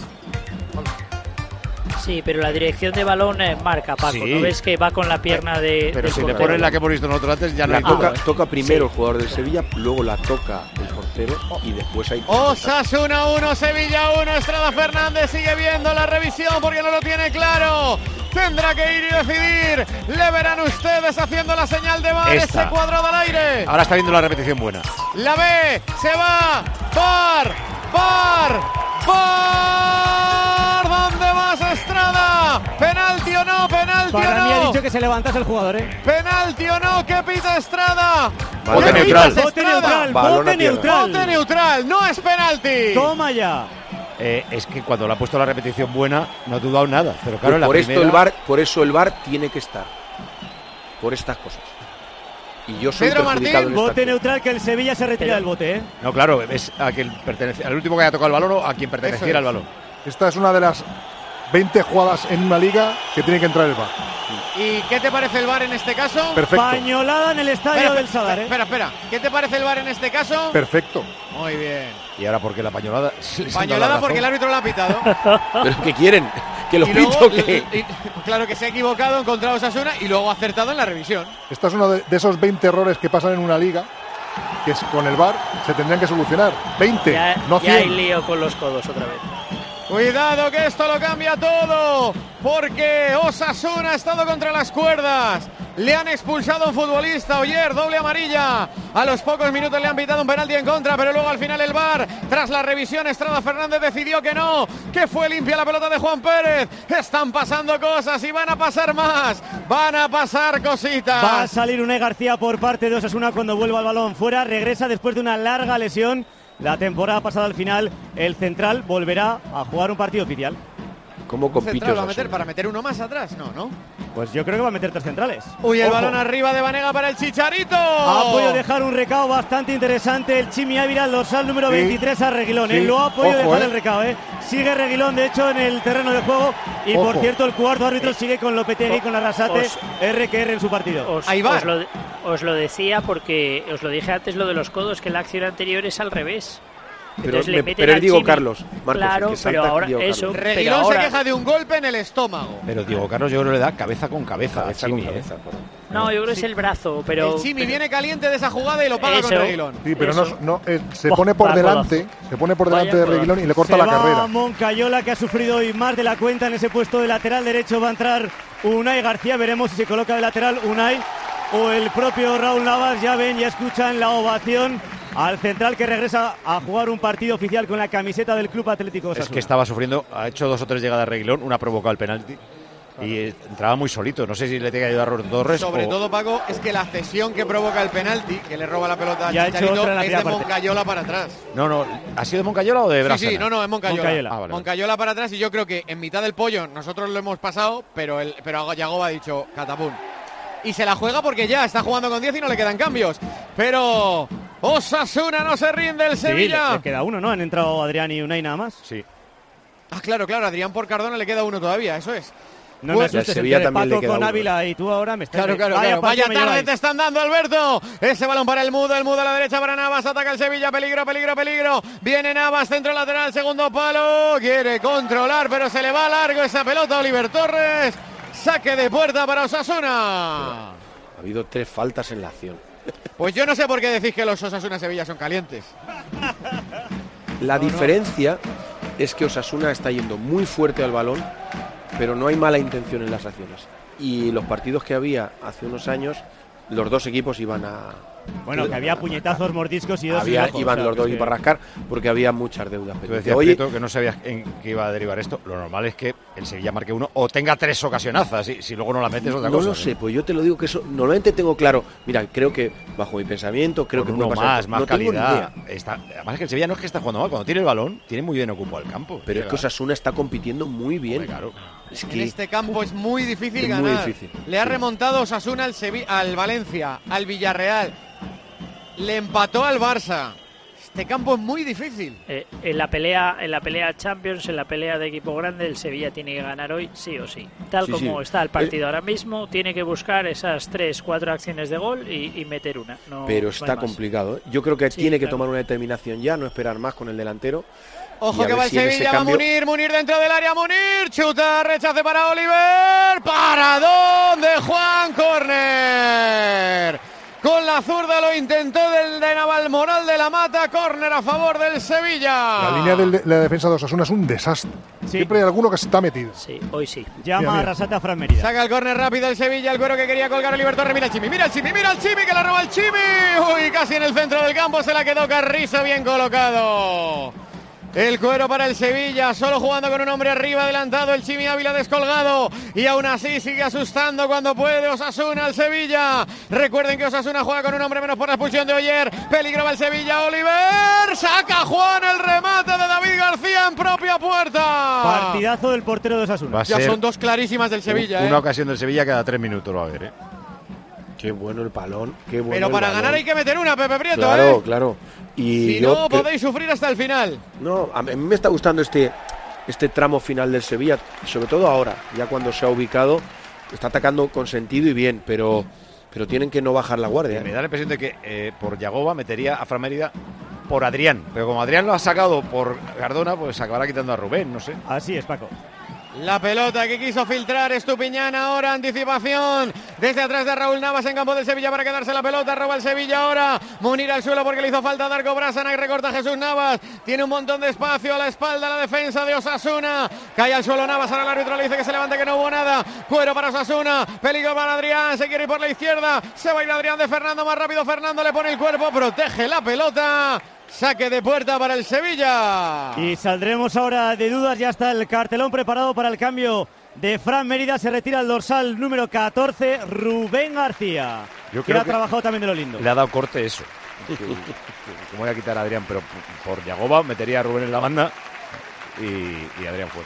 sí, pero la dirección de balón eh, marca, Paco. Sí. ¿No ves que va con la pierna de Pero del si le portero? ponen la que hemos visto nosotros antes, ya no la hay toca, duda. toca primero el jugador del Sevilla, luego la toca el portero y después hay... Osasuna uno, Sevilla uno, Estrada Fernández sigue viendo la revisión porque no lo tiene claro. Tendrá que ir y decidir. Le verán ustedes haciendo la señal de V A R, Esta. ese cuadrado al aire. Ahora está viendo la repetición buena. La ve, se va. Par, par, par. ¿Dónde vas, Estrada? ¿Penalti o no? ¿Penalti Para o mí ha no? dicho que se levantase el jugador, ¿eh? ¿Penalti o no? ¿Qué pita Estrada? Bote ¿Qué neutral. pitas, Bote Estrada? neutral, Balón a bote tierra. neutral. Bote neutral, no es penalti. Toma ya. Eh, es que cuando le ha puesto la repetición buena, no ha dudado nada. Pero claro, en la por, esto primera- el V A R, por eso el V A R tiene que estar. Por estas cosas. Y yo soy Pedro perjudicado Martín, en esta Bote acción. neutral, que el Sevilla se retira Pero- del bote, ¿eh? No, claro, es a quien pertenece, al último que haya tocado el balón o a quien perteneciera Eso el es. balón. Esta es una de las veinte jugadas en una liga que tiene que entrar el V A R. ¿Y qué te parece el V A R en este caso? Perfecto. Pañolada en el estadio espera, del Sadar, ¿eh? Espera, espera. ¿Qué te parece el V A R en este caso? Perfecto. Muy bien. ¿Y ahora por qué la pañolada? Pañolada porque el árbitro la ha pitado. ¿Pero qué quieren? ¿Que lo Y pito luego, o qué? y- y- claro que se ha equivocado, encontrado Osasuna y luego ha acertado en la revisión. Esta es uno de, de esos veinte errores que pasan en una liga que es, con el V A R se tendrían que solucionar. veinte, Ya, no ya hay cien. lío con los codos otra vez. Cuidado que esto lo cambia todo, porque Osasuna ha estado contra las cuerdas. Le han expulsado a un futbolista, Oyer, doble amarilla. A los pocos minutos le han pitado un penalti en contra, pero luego al final el V A R, tras la revisión, Estrada Fernández decidió que no, que fue limpia la pelota de Juan Pérez. Están pasando cosas y van a pasar más, van a pasar cositas. Va a salir Unai García por parte de Osasuna cuando vuelva el balón fuera. Regresa después de una larga lesión. La temporada pasada al final el central volverá a jugar un partido oficial. ¿Cómo compite Central va a Osasuna? meter para meter uno más atrás, no, ¿no? Pues yo creo que va a meter tres centrales. Uy, el Ojo. balón arriba de Banega para el Chicharito. Ha podido dejar un recado bastante interesante el Chimi Ávila, el dorsal número Sí. veintitrés a Reguilón. Sí. ¿eh? Lo ha podido Ojo, dejar eh. el recado. ¿eh? Sigue Reguilón, de hecho, en el terreno de juego. Y por Ojo. cierto, el cuarto árbitro sigue con Lopetegui, Os- con Arrasate, os- R que R en su partido. Os, Ahí va. os lo, os lo decía porque os lo dije antes lo de los codos, que la acción anterior es al revés. Pero, Entonces le me- meten pero es al Diego Chimi. Carlos, Marcos, Claro, el que salta pero es ahora Diego eso. Carlos. Pero Reguilón ahora- se queja de un golpe en el estómago. Pero Diego Carlos yo creo que le da cabeza con cabeza. Cabeza a con Chimi, ¿eh? cabeza, por- No, yo creo que es el brazo, pero. el Chimi pero- viene caliente de esa jugada y lo paga con Eso. Reguilón. Sí, pero no, Eso. no, eh, se Buah, pone por vaya delante, se pone por delante Vaya de Reguilón y le corta Se la va carrera. Moncayola, que ha sufrido hoy más de la cuenta en ese puesto de lateral derecho. Va a entrar Unai García. Veremos si se coloca de lateral Unai o el propio Raúl Navas. Ya ven, ya escuchan la ovación al central que regresa a jugar un partido oficial con la camiseta del Club Atlético Osasuna. Es que estaba sufriendo, ha hecho dos o tres llegadas Reguilón, una ha provocado el penalti y eh, entraba muy solito. No sé si le tiene que ayudar a Roberto Torres. Sobre o- todo, Paco, es que la cesión que provoca el penalti, que le roba la pelota al Ya ha hecho Chicharito, otra en la es de primera parte. Moncayola para atrás. No, no, ¿ha sido de Moncayola o de Sí, Brásana? sí, no, no, es Moncayola. Moncayola. Ah, vale, vale. Moncayola para atrás y yo creo que en mitad del pollo nosotros lo hemos pasado, pero el pero Yagoba ha dicho catapum. Y se la juega porque ya está jugando con diez y no le quedan cambios. Pero Osasuna no se rinde el Sí, le, Sevilla. le queda uno, ¿no? Han entrado Adrián y Unai nada más. Sí. Ah, claro, claro, Adrián por Cardona le queda uno todavía, eso es. No Pues- me asustes, Sevilla entre también le Paco queda con uno. Ávila y tú ahora me estás... Claro, claro, Vaya claro. partido Vaya me tarde lleváis. te están dando, Alberto. Ese balón para el Mudo, el Mudo a la derecha para Navas, ataca el Sevilla, peligro, peligro, peligro. Viene Navas, centro lateral, segundo palo. Quiere controlar, pero se le va largo esa pelota a Oliver Torres. Saque de puerta para Osasuna. Ha habido tres faltas en la acción. Pues yo no sé por qué decís que los Osasuna Sevilla son calientes. La diferencia es que Osasuna está yendo muy fuerte al balón, pero no hay mala intención en las acciones. Y los partidos que había hace unos años, los dos equipos iban a... Bueno, que había puñetazos, mordiscos y dos había, ojos, iban o sea, los dos que- y para rascar porque había muchas deudas. Tú pendientes. decías, Oye, Prieto, que no sabías en qué iba a derivar esto. Lo normal es que el Sevilla marque uno o tenga tres ocasionazas. Y si luego no la metes, otra no cosa. lo sé, pues yo te lo digo que eso normalmente tengo claro. Mira, creo que bajo mi pensamiento, creo Con que uno puede pasar más, esto. más no tengo ni calidad. idea. Está, además es que el Sevilla no es que está jugando mal. Cuando tiene el balón, tiene muy bien ocupado el campo. Pero es que Llega. Osasuna está compitiendo muy bien. Hombre, claro. Es En que este campo es muy difícil es muy ganar. difícil. Le ha Sí. remontado Osasuna al, Sevi- al Valencia, al Villarreal. Le empató al Barça. Este campo es muy difícil. Eh, en la pelea en la pelea Champions, en la pelea de equipo grande, el Sevilla tiene que ganar hoy sí o sí. Tal Sí, como sí. está el partido ahora mismo, tiene que buscar esas tres, cuatro acciones de gol y, y meter una. No, pero no hay está más. complicado. ¿eh? Yo creo que Sí, tiene que claro. tomar una determinación ya, no esperar más con el delantero. Ojo Y a que ver va el si en ese Sevilla, va cambio- Munir, Munir dentro del área, Munir, chuta, rechace para Oliver, paradón de Juan, córner. Con la zurda lo intentó del de Navalmoral de la Mata, córner a favor del Sevilla. La línea de la defensa de Osasuna es un desastre. Sí. Siempre hay alguno que se está metido. Sí, hoy sí. Llama Mira, a mira. Arrasate a Fran Mérida. Saca el córner rápido el Sevilla, el cuero que quería colgar Oliver Torres. Mira el Chimi, mira el Chimi, mira el Chimi, que la roba el Chimi. Uy, casi en el centro del campo se la quedó Carrizo, bien colocado. El cuero para el Sevilla, solo jugando con un hombre arriba, adelantado el Chimi Ávila descolgado. Y aún así sigue asustando cuando puede Osasuna al Sevilla. Recuerden que Osasuna juega con un hombre menos por la expulsión de Oyer. Peligro va el Sevilla, Oliver. Saca Juan el remate de David García en propia puerta. Partidazo del portero de Osasuna. Va a Ya ser son dos clarísimas del Sevilla, una ¿eh? ocasión del Sevilla cada tres minutos lo va a haber, ¿eh? Qué bueno el balón, qué bueno Pero el para balón. ganar hay que meter una, Pepe Prieto, Claro, ¿eh? claro. Y Si yo no, que- podéis sufrir hasta el final. No, a mí me está gustando este este tramo final del Sevilla, sobre todo ahora, ya cuando se ha ubicado, está atacando con sentido y bien, pero, pero tienen que no bajar la guardia. ¿eh? Me da la impresión de que eh, por Yagoba metería a Fran Mérida por Adrián, pero como Adrián lo ha sacado por Cardona, pues acabará quitando a Rubén, no sé. Así es, Paco. La pelota que quiso filtrar Estupiñán ahora, anticipación desde atrás de Raúl Navas en campo del Sevilla para quedarse la pelota, roba el Sevilla ahora, Munir al suelo porque le hizo falta a Darko Brasana y recorta a Jesús Navas, tiene un montón de espacio a la espalda la defensa de Osasuna, cae al suelo Navas, ahora el árbitro le dice que se levante, que no hubo nada, cuero para Osasuna, peligro para Adrián, se quiere ir por la izquierda, se va a ir Adrián de Fernando, más rápido Fernando, le pone el cuerpo, protege la pelota. Saque de puerta para el Sevilla. Y saldremos ahora de dudas. Ya está el cartelón preparado para el cambio de Fran Mérida. Se retira el dorsal número catorce, Rubén García. Yo que creo ha que trabajado también de lo lindo. Le ha dado corte eso. Como voy a quitar a Adrián, pero por Yagoba metería a Rubén en la banda y, y Adrián fuera.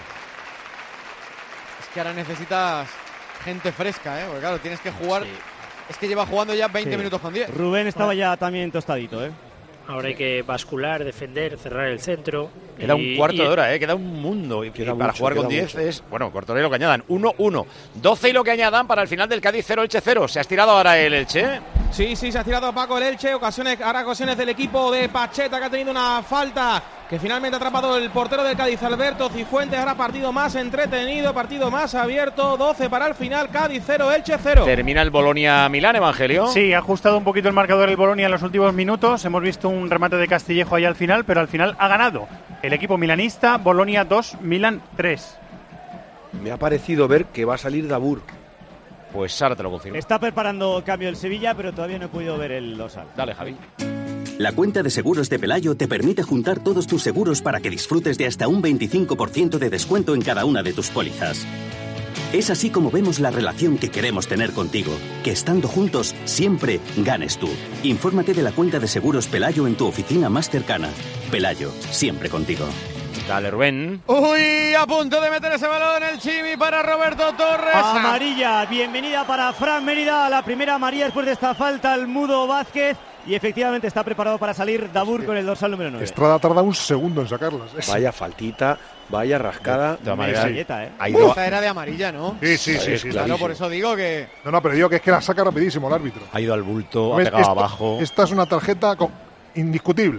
Es que ahora necesitas gente fresca, ¿eh? Porque claro, tienes que jugar. Sí. Es que lleva jugando ya veinte Sí. minutos con diez. Rubén estaba ya también tostadito, ¿eh? Ahora hay que bascular, defender, cerrar el centro. Queda y, un cuarto y, de hora, ¿eh? Queda un mundo. Y, Queda y para mucho, jugar con queda diez mucho. es, bueno, corto lo que añadan. uno uno. doce y lo que añadan para el final del Cádiz cero, Elche cero. Se ha estirado ahora el Elche. Sí, sí, se ha tirado Paco el Elche. Ocasiones, ahora ocasiones del equipo de Pacheta, que ha tenido una falta que finalmente ha atrapado el portero del Cádiz, Alberto Cifuentes. Ahora partido más entretenido, partido más abierto. doce para el final, Cádiz cero, Elche cero. Termina el Bolonia-Milán, Evangelio. Sí, ha ajustado un poquito el marcador el Bolonia en los últimos minutos. Hemos visto un remate de Castillejo ahí al final, pero al final ha ganado el equipo milanista. Bolonia dos, Milán tres. Me ha parecido ver que va a salir Dabur. Pues ahora te lo confirmo. Está preparando cambio el Sevilla, pero todavía no he podido ver el dorsal. Dale, Javi. La cuenta de seguros de Pelayo te permite juntar todos tus seguros para que disfrutes de hasta un veinticinco por ciento de descuento en cada una de tus pólizas. Es así como vemos la relación que queremos tener contigo, que estando juntos siempre ganes tú. Infórmate de la cuenta de seguros Pelayo en tu oficina más cercana. Pelayo, siempre contigo. Dale, Rubén. Uy, a punto de meter ese balón el Chimi para Roberto Torres. Amarilla, bienvenida para Fran Mérida, la primera amarilla después de esta falta al Mudo Vázquez. Y efectivamente está preparado para salir Dabur con el dorsal número nueve. Estrada tarda un segundo en sacarlas. Es- Vaya faltita, vaya rascada. De todas maneras, Mesalleta, ¿eh? ha ido, Esta era de amarilla, ¿no? Sí, sí, sí, sí. claro. Claro, por eso digo que No, no, pero digo que es que la saca rapidísimo el árbitro. ha ido al bulto, ha ¿Ves? pegado Esto- abajo. Esta es una tarjeta co- indiscutible.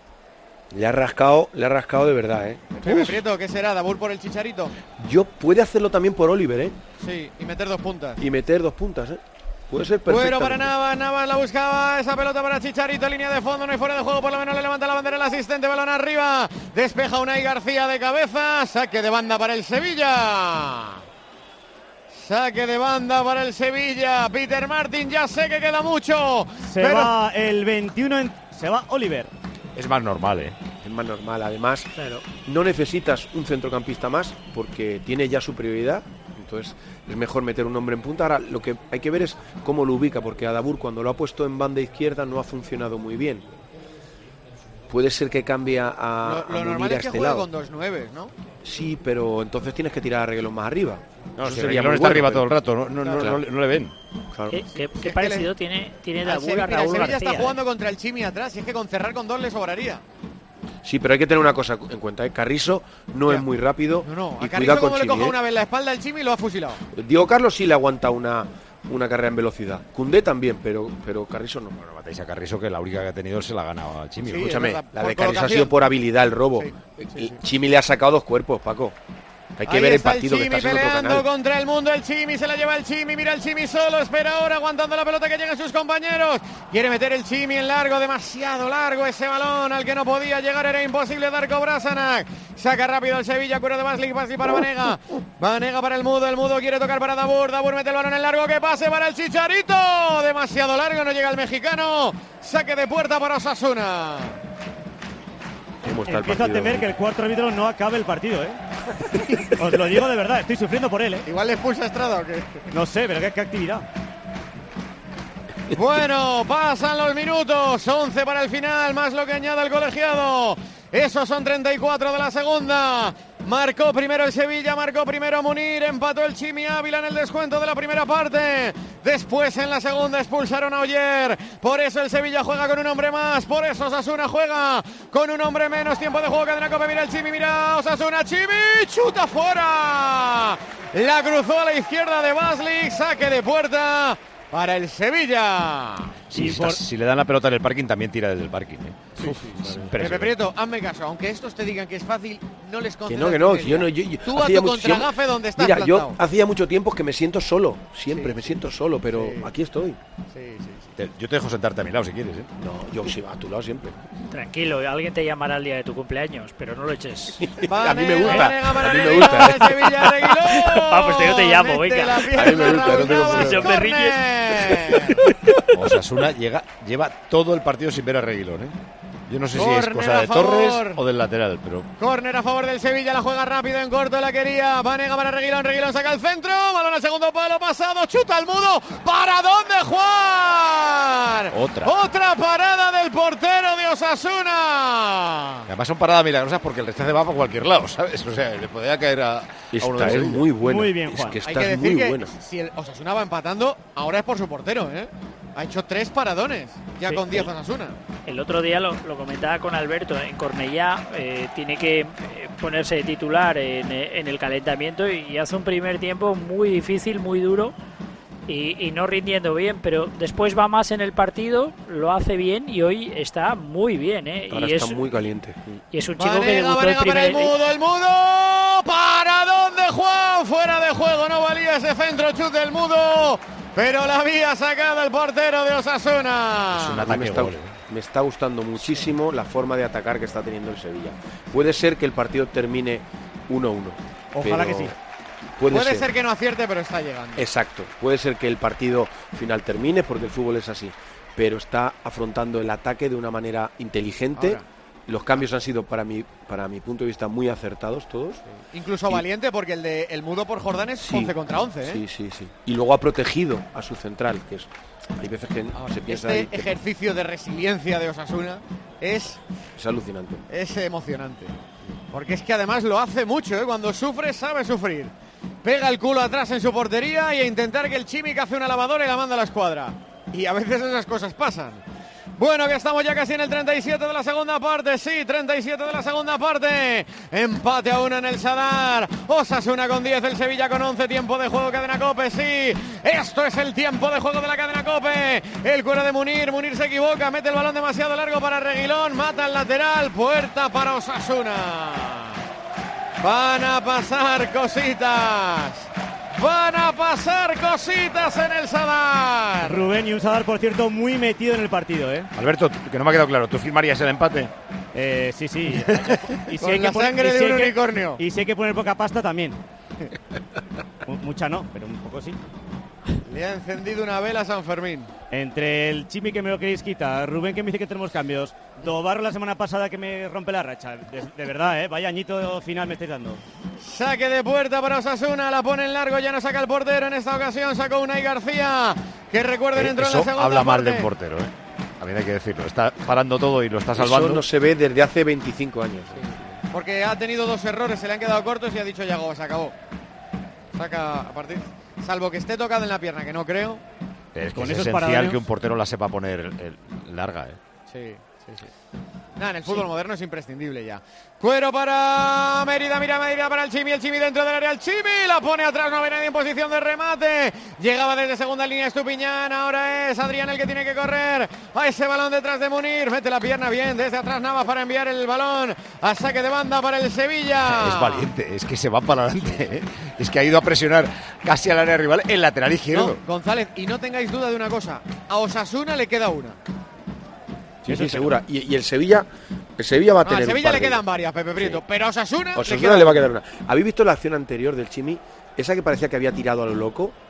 Le ha rascado, le ha rascado de verdad, ¿eh? Pepe Prieto, ¿qué será? ¿Dabur por el Chicharito? Yo puede hacerlo también por Oliver, ¿eh? Sí, y meter dos puntas. Y meter dos puntas, ¿eh? Puede ser perfecto. Bueno para Navas, Navas la buscaba, esa pelota para Chicharito, línea de fondo, no hay fuera de juego, por lo menos le levanta la bandera el asistente, balón arriba, despeja Unai García de cabeza, saque de banda para el Sevilla. Saque de banda para el Sevilla, Peter Martin, ya sé que queda mucho. Se pero... va el veintiuno, en- se va Oliver. Es más normal, ¿eh? Es más normal, además, Claro. no necesitas un centrocampista más porque tiene ya su prioridad. Entonces es mejor meter un hombre en punta. Ahora lo que hay que ver es cómo lo ubica, porque Adabur cuando lo ha puesto en banda izquierda no ha funcionado muy bien. Puede ser que cambie a, a Lo, lo Munir normal a es que este juegue lado. con dos nueves, ¿no? Sí, pero entonces tienes que tirar a Reguilón más arriba. No, Eso si sería Reguilón muy está bueno, arriba pero- todo el rato, no, no, no- Claro. no le- no le ven. Claro. ¿Qué, qué- qué que parecido le- tiene, tiene Al Dabur Sevilla, a mira, el Raúl Sevilla García? está ¿eh? jugando contra el Chimi atrás, y es que con cerrar con dos le sobraría. Sí, pero hay que tener una cosa en cuenta, ¿eh? Carrizo no Ya. es muy rápido No, no, y a Carrizo cuidado con como le Chimi, coja ¿eh? una vez la espalda el Chimi lo ha fusilado. Diego Carlos sí le aguanta una, una carrera en velocidad. Cundé también, pero, pero Carrizo no. Bueno, matéis a Carriso, que la única que ha tenido se la ha ganado a Chimi. Sí, ¿no? es Escúchame, verdad, la por de Carrizo ha colocación. sido por habilidad el robo. Sí, sí, El sí. Chimi le ha sacado dos cuerpos, Paco. Hay que Ahí ver el está partido que Chimi está haciendo otro peleando canal. contra el mundo, el Chimi se la lleva el Chimi, mira el Chimi solo, espera ahora aguantando la pelota que llegan sus compañeros, quiere meter el Chimi en largo, demasiado largo ese balón al que no podía llegar, era imposible Darko Brasanac, saca rápido el Sevilla, cura de Baslik, Baslik para Vanega, Vanega para el mudo, el mudo quiere tocar para Dabur, Dabur mete el balón en largo, que pase para el Chicharito, demasiado largo, no llega el mexicano, saque de puerta para Osasuna. ¿Cómo está el Empiezo a partido? temer que el cuarto árbitro no acabe el partido, ¿eh? Os lo digo de verdad, estoy sufriendo por él, ¿eh? Igual le expulsa a Estrada o qué. No sé, pero qué, qué actividad. Bueno, pasan los minutos, once para el final, más lo que añada el colegiado. Esos son treinta y cuatro de la segunda. Marcó primero el Sevilla, marcó primero Munir, empató el Chimi Ávila en el descuento de la primera parte. Después en la segunda expulsaron a Oyer. Por eso el Sevilla juega con un hombre más, por eso Osasuna juega con un hombre menos. Tiempo de juego, Cadena Cope, mira el Chimi, mira Osasuna, Chimi, chuta fuera. La cruzó a la izquierda de Baslik, saque de puerta para el Sevilla. Sí, si, por... si le dan la pelota en el parking, también tira desde el parking. ¿eh? Sí, sí, sí. Pepe Prieto, hazme caso, aunque estos te digan que es fácil, no les concedas. Que no, que no, que yo no. Yo, yo, Tú a tu contragafe donde estás Mira, plantado. Yo hacía mucho tiempo que me siento solo, siempre sí, me siento solo, pero sí. aquí estoy. Sí, sí, sí. Te, yo te dejo sentarte a mi lado si quieres. ¿eh? No, yo sí, a tu lado siempre. Tranquilo, alguien te llamará el día de tu cumpleaños, pero no lo eches. A mí me gusta, a mí me gusta. gusta. Ah, pues yo te llamo, venga. A mí me gusta, no tengo problema. Si son perrillos. Osasuna llega, lleva todo el partido sin ver a Reguilón, ¿eh? Yo no sé Corner si es cosa de Torres o del lateral, pero... Córner a favor del Sevilla, la juega rápido en corto, la quería. Vanega para Reguilón, Reguilón saca el centro. Balón al segundo palo, pasado, chuta al mudo. ¿Para dónde jugar? Otra. Otra parada del portero de Osasuna. Además son paradas milagrosas porque el rechace va por cualquier lado, ¿sabes? O sea, le podría caer a, a uno de Esta es muy buena. Muy bien, Juan. Es que Hay esta que es decir muy que buena. si el Osasuna va empatando, ahora es por su portero, ¿eh? Ha hecho tres paradones, ya Sí, con diez el, Osasuna. El otro día lo, lo comentaba con Alberto, en Cornellá eh, tiene que eh, ponerse de titular en, en el calentamiento y, y hace un primer tiempo muy difícil, muy duro y, y no rindiendo bien, pero después va más en el partido, lo hace bien y hoy está muy bien. ¿eh? Ahora y está es, muy caliente. Y es un chico Vanega, que debutó Vanega el primer... para el mudo, el mudo. ¿Para dónde Juan? Fuera de juego, no valía ese centro, chute del mudo. Pero la había sacado el portero de Osasuna. Es un A mí me ataque está, gol. me está gustando muchísimo la forma de atacar que está teniendo el Sevilla. Puede ser que el partido termine uno uno. Ojalá que sí. Puede, Puede ser. ser que no acierte, pero está llegando. Exacto. Puede ser que el partido final termine porque el fútbol es así. Pero está afrontando el ataque de una manera inteligente. Ahora. Los cambios han sido, para mi, para mi punto de vista, muy acertados todos. Incluso Y- valiente, porque el de el mudo por Jordán es Sí, once contra once, ¿eh? Sí, sí, sí. Y luego ha protegido a su central, que es... Hay veces que Ahora, se piensa este ahí que ejercicio de resiliencia de Osasuna es, es alucinante. es emocionante. Porque es que además lo hace mucho, ¿eh? Cuando sufre, sabe sufrir. Pega el culo atrás en su portería y a intentar que el Chimi hace una lavadora y la manda a la escuadra. Y a veces esas cosas pasan. Bueno, que estamos ya casi en el treinta y siete de la segunda parte. Sí, treinta y siete de la segunda parte. Empate a uno en el Sadar. Osasuna con diez, el Sevilla con once. Tiempo de juego, Cadena Cope. Sí, esto es el tiempo de juego de la Cadena Cope. El cuero de Munir. Munir se equivoca. Mete el balón demasiado largo para Reguilón. Mata el lateral. Puerta para Osasuna. Van a pasar cositas. Van a pasar cositas en el Sadar. Rubén, y un Sadar, por cierto, muy metido en el partido, ¿eh? Alberto, que no me ha quedado claro, ¿tú firmarías el empate? Eh, sí, sí. Y si Con hay la que poner- sangre y si de hay un que- unicornio. Y si hay que poner poca pasta, también. Mu- Mucha no, pero un poco sí. Le ha encendido una vela a San Fermín. Entre el Chimi que me lo queréis quitar, Rubén que me dice que tenemos cambios, Dobarro la semana pasada que me rompe la racha. De, de verdad, ¿eh? Vaya añito final me estáis dando. Saque de puerta para Osasuna, la pone en largo, ya no saca el portero. En esta ocasión sacó Unai García, que recuerden Eh, entró en eso la segunda habla mal parte. del portero, ¿eh? También hay que decirlo. Está parando todo y lo está salvando. Eso no se ve desde hace veinticinco años. Porque ha tenido dos errores, se le han quedado cortos y ha dicho Yago, se acabó. Saca a partir, salvo que esté tocado en la pierna, que no creo. Es que Con es esos esencial paradones- que un portero la sepa poner eh, larga, ¿eh? Sí, sí, sí. Nada, en el fútbol moderno es imprescindible ya. Cuero para Mérida, mira Mérida para el Chimi, el Chimi dentro del área, el Chimi la pone atrás, no ve nadie en posición de remate. Llegaba desde segunda línea Estupiñán, ahora es Adrián el que tiene que correr a ese balón detrás de Munir, mete la pierna bien, desde atrás Navas para enviar el balón a saque de banda para el Sevilla. Es valiente, es que se va para adelante, ¿eh? Es que ha ido a presionar casi al área rival el lateral izquierdo. No, González, y no tengáis duda de una cosa, a Osasuna le queda una. Sí, sí, segura. Y, y el Sevilla, el Sevilla va a No, tener al Sevilla un par le de- quedan varias, Pepe Prieto, Sí. pero a Osasuna, Osasuna le, queda le va a quedar una. ¿Habéis visto la acción anterior del Chimi? Esa que parecía que había tirado a lo loco.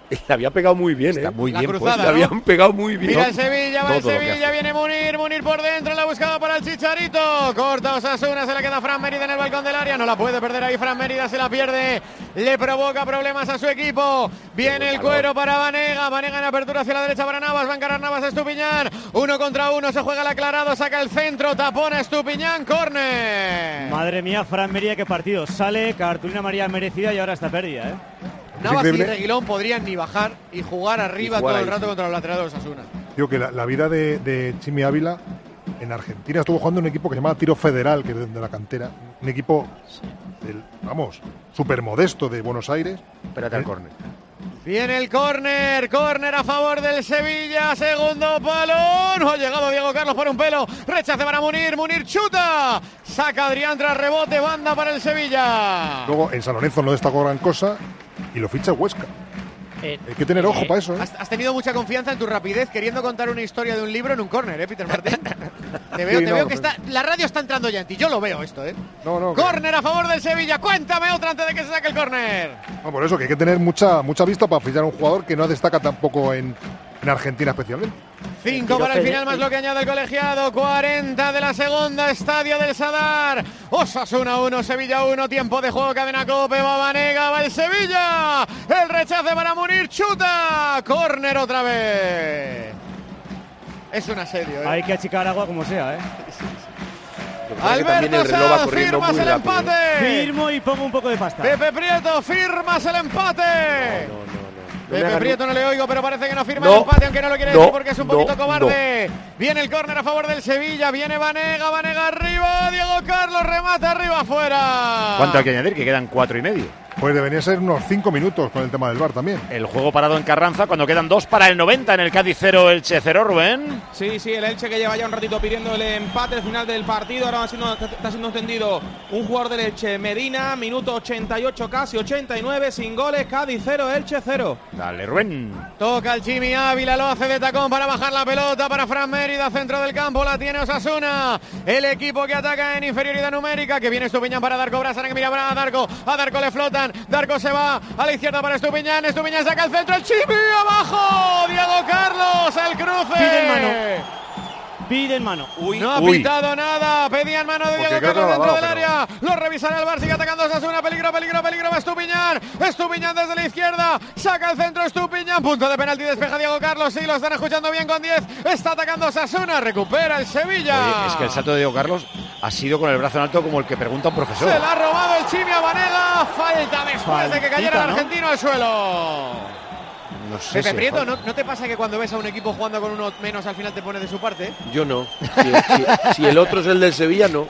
Le había pegado muy bien, Está ¿eh? muy La bien cruzada, puesto. Le ¿no? habían pegado muy bien. Mira el Sevilla, va el todo lo que Sevilla, hace. viene Munir, Munir por dentro, la buscaba para el Chicharito, corta Osasuna, se la queda Fran Mérida en el balcón del área, no la puede perder ahí Fran Mérida, se la pierde, le provoca problemas a su equipo, viene el cuero para Vanega, Vanega en apertura hacia la derecha para Navas, va a encarar Navas a Estupiñán, uno contra uno, se juega el aclarado, saca el centro, tapona Estupiñán, córner. Madre mía, Fran Mérida, qué partido. Sale, cartulina María merecida y ahora está pérdida, ¿eh? Navas y increíble. Reguilón podrían ni bajar y jugar arriba Y jugar todo el ahí, rato sí. contra los laterales de Osasuna. Digo que la, la vida de, de Chimi Ávila en Argentina estuvo jugando en un equipo que se llama Tiro Federal, que es de, de la cantera. Un equipo, del, vamos, súper modesto de Buenos Aires. Espérate al córner. Viene el córner, córner a favor del Sevilla, segundo palo, no ha llegado Diego Carlos por un pelo, rechace para Munir, Munir chuta, saca Adrián tras rebote, banda para el Sevilla. Luego en San Lorenzo no destacó gran cosa y lo ficha el Huesca. Eh, Hay que tener ojo eh, para eso, ¿eh? Has, has tenido mucha confianza en tu rapidez queriendo contar una historia de un libro en un córner, ¿eh, Peter Martín? Te veo, Sí, te no, veo que pero- está, la radio está entrando ya en ti, yo lo veo esto, ¿eh? No, no. que- Córner a favor del Sevilla, cuéntame otra antes de que se saque el córner. no, por eso que hay que tener mucha mucha vista para fichar a un jugador que no destaca tampoco en, en Argentina especialmente. Cinco para el final, más lo que añade el colegiado. cuarenta de la segunda, Estadio del Sadar. Osasuna uno, Sevilla uno. Tiempo de juego, cadena Cope. Va Vanega, va el Sevilla. El rechace para Munir, chuta. Córner otra vez. Es un asedio, ¿eh? Hay que achicar agua como sea, ¿eh? Yo creo que también Alberto el reloj va Sanz, corriendo firmas muy el rápido. empate. Firmo y pongo un poco de pasta. Pepe Prieto, firmas el empate. No, no, no. no. No me Pepe hagan- Prieto no le oigo, pero parece que no firma No, el empate, aunque no lo quiere no, decir porque es un no, poquito cobarde. Viene el córner a favor del Sevilla, viene Vanega, Vanega arriba, Diego Carlos remata arriba afuera. ¿Cuánto hay que añadir? Que quedan cuatro y medio. Pues debería ser unos cinco minutos con el tema del V A R también. El juego parado en Carranza cuando quedan dos para el noventa en el Cádiz cero, Elche cero, Rubén. Sí, sí, el Elche que lleva ya un ratito pidiendo el empate al final del partido. Ahora va siendo- está siendo entendido un jugador del Elche, Medina, minuto ochenta y ocho, casi ochenta y nueve, sin goles, Cádiz cero, Elche cero. Dale, Rubén. Toca el Chimi Ávila, lo hace de tacón para bajar la pelota para Fran Mérida, centro del campo, la tiene Osasuna. El equipo que ataca en inferioridad numérica, que viene Estupiñán para Darko Brasana, que mira para Darko, a Darko le flotan, Darko se va a la izquierda para Estupiñán, Estupiñán saca el centro, el Chimi abajo, Diego Carlos, el cruce. Piden mano. Piden mano. No ha Uy. pitado nada. Pedían mano de Porque Diego creo que Carlos no dentro la del ha dado, área. Lo revisará el Bar. Sigue atacando Osasuna. Peligro, peligro, peligro. Va Estupiñán. Estupiñán desde la izquierda. Saca el centro Estupiñán. Punto de penalti. Despeja Diego Carlos. Sí, lo están escuchando bien con diez. Está atacando Osasuna. Recupera el Sevilla. Oye, es que el salto de Diego Carlos ha sido con el brazo en alto como el que pregunta un profesor. Se la ha robado el Chimi a Vanega. Falta después de que cayera el Faltita, ¿no? argentino al suelo. No sé Pepe si Prieto, falta. ¿no, ¿no te pasa que cuando ves a un equipo jugando con uno menos al final te pones de su parte? Yo no. Si, si- si el otro es el del Sevilla, no.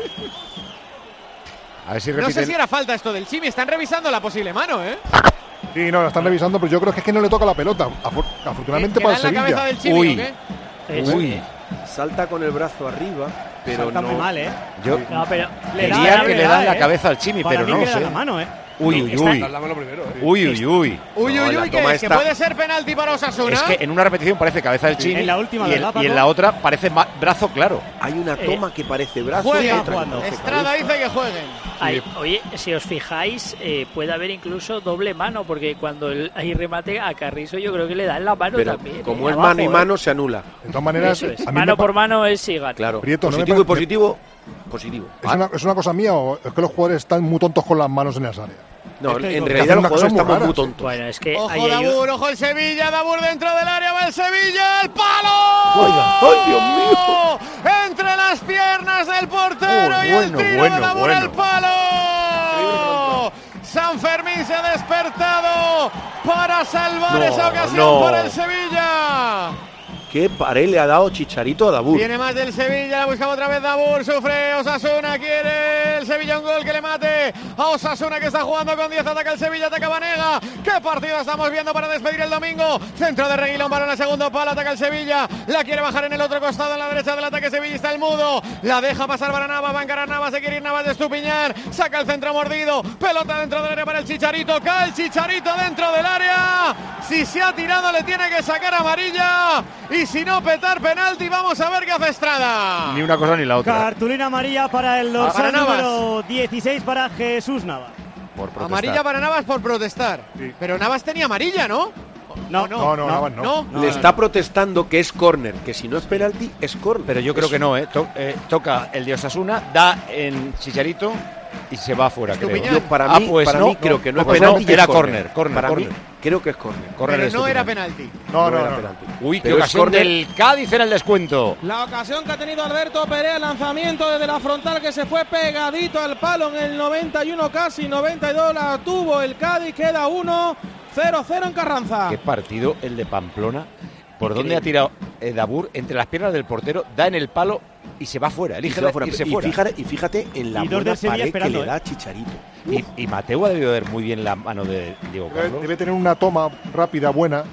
A ver si No repiten. sé si era falta esto del Chimi. Están revisando la posible mano, ¿eh? Sí, no, la están revisando, pero yo creo que es que no le toca la pelota. Afor- Afortunadamente ¿Que para el da en la cabeza Sevilla. del Chimi Uy. o qué? es- Uy, Salta con el brazo arriba, pero Salta no. muy mal, ¿eh? yo No, pero Le da, diría le que le da, dan la ¿eh? cabeza al Chimi, Para pero mí no que lo le da sé. la mano, ¿eh? Uy, uy, Está- uy. Uy, uy, uy. Uy, No, uy, la uy, ¿qué toma es? ¿Que está- puede ser penalti para Osasuna? Es que en una repetición parece cabeza del Chimi En la última, y, en, ¿verdad, y en Paco? la otra parece ma- brazo claro. Hay una Eh, toma que parece brazo. Jueguen. y otra que jugando. parece Estrada cabeza. dice que jueguen. Ay, oye, si os fijáis, eh, puede haber incluso doble mano, porque cuando el- hay remate a Carrizo, yo creo que le dan la mano Pero también. como eh, es abajo, mano y eh. mano, se anula. De todas maneras, Eso es. a mí Mano me pa- por mano es Sigat. Claro. Prieto, no me positivo y parece- positivo. Positivo. ¿es una, ¿es una cosa mía o es que los jugadores están muy tontos con las manos en las áreas? No, Estoy en con- realidad hacen los una cosa jugadores muy estamos rara. muy tontos. Bueno, es que Ojo ahí hay un- Dabur, ojo el Sevilla, Dabur dentro del área, va el Sevilla, el palo. Oiga, ¡ay, Dios mío! Entre las piernas del portero Oh, y bueno, el tiro bueno, de Dabur bueno. al palo. San Fermín se ha despertado para salvar No, esa ocasión no. para el Sevilla. ¿Qué pared le ha dado Chicharito a Dabur? Viene más del Sevilla, la buscaba otra vez Dabur, sufre Osasuna, quiere el Sevilla un gol que le mate a Osasuna que está jugando con diez, ataca el Sevilla, ataca Vanega. ¿Qué partido estamos viendo para despedir el domingo? Centro de Reguilón, balón a segundo palo, ataca el Sevilla, la quiere bajar en el otro costado, en la derecha del ataque sevillista el Mudo, la deja pasar para Navas, va a encarar Navas, se quiere ir Navas de Estupiñán, saca el centro mordido, pelota dentro del área para el Chicharito, cae el Chicharito dentro del área, si se ha tirado le tiene que sacar amarilla y si no petar penalti, vamos a ver qué hace Estrada. Ni una cosa ni la otra. Cartulina amarilla para el dorsal Para Navas. número dieciséis para Jesús Navas. Por protestar. Amarilla para Navas por protestar. Sí. Pero Navas tenía amarilla, ¿no? No, No, no, Navas no. No. Le está protestando que es córner, que si no es penalti, es córner. Pero yo creo Eso. que no, ¿eh? To- eh, Toca el de Osasuna, da en Chicharito y se va afuera, creo. Estupiñán. Yo, para Ah, mí, pues para no, mí creo no, que no es pues penalti. no, y era es córner, córner, Para córner. mí, creo que es córner. Córner Pero de no era Estupiñán. penalti. No, no, era no. penalti. Uy, qué Pero es ocasión córner. del Cádiz en el descuento. La ocasión que ha tenido Alberto Perea, el lanzamiento desde la frontal que se fue pegadito al palo en el noventa y uno, casi noventa y dos, la tuvo el Cádiz, queda uno cero cero en Carranza. Qué partido el de Pamplona. ¿Por dónde Increíble. ha tirado eh, Dabur? Entre las piernas del portero, da en el palo y se va fuera. Y Elige se va fuera. irse Y fuera. fíjate, y fíjate en la Y dos buena del Sevilla pared esperando, que le ¿eh? da Chicharito. Y, y Mateo ha debido ver muy bien la mano de Diego Debe, Carlos. debe tener una toma rápida, buena,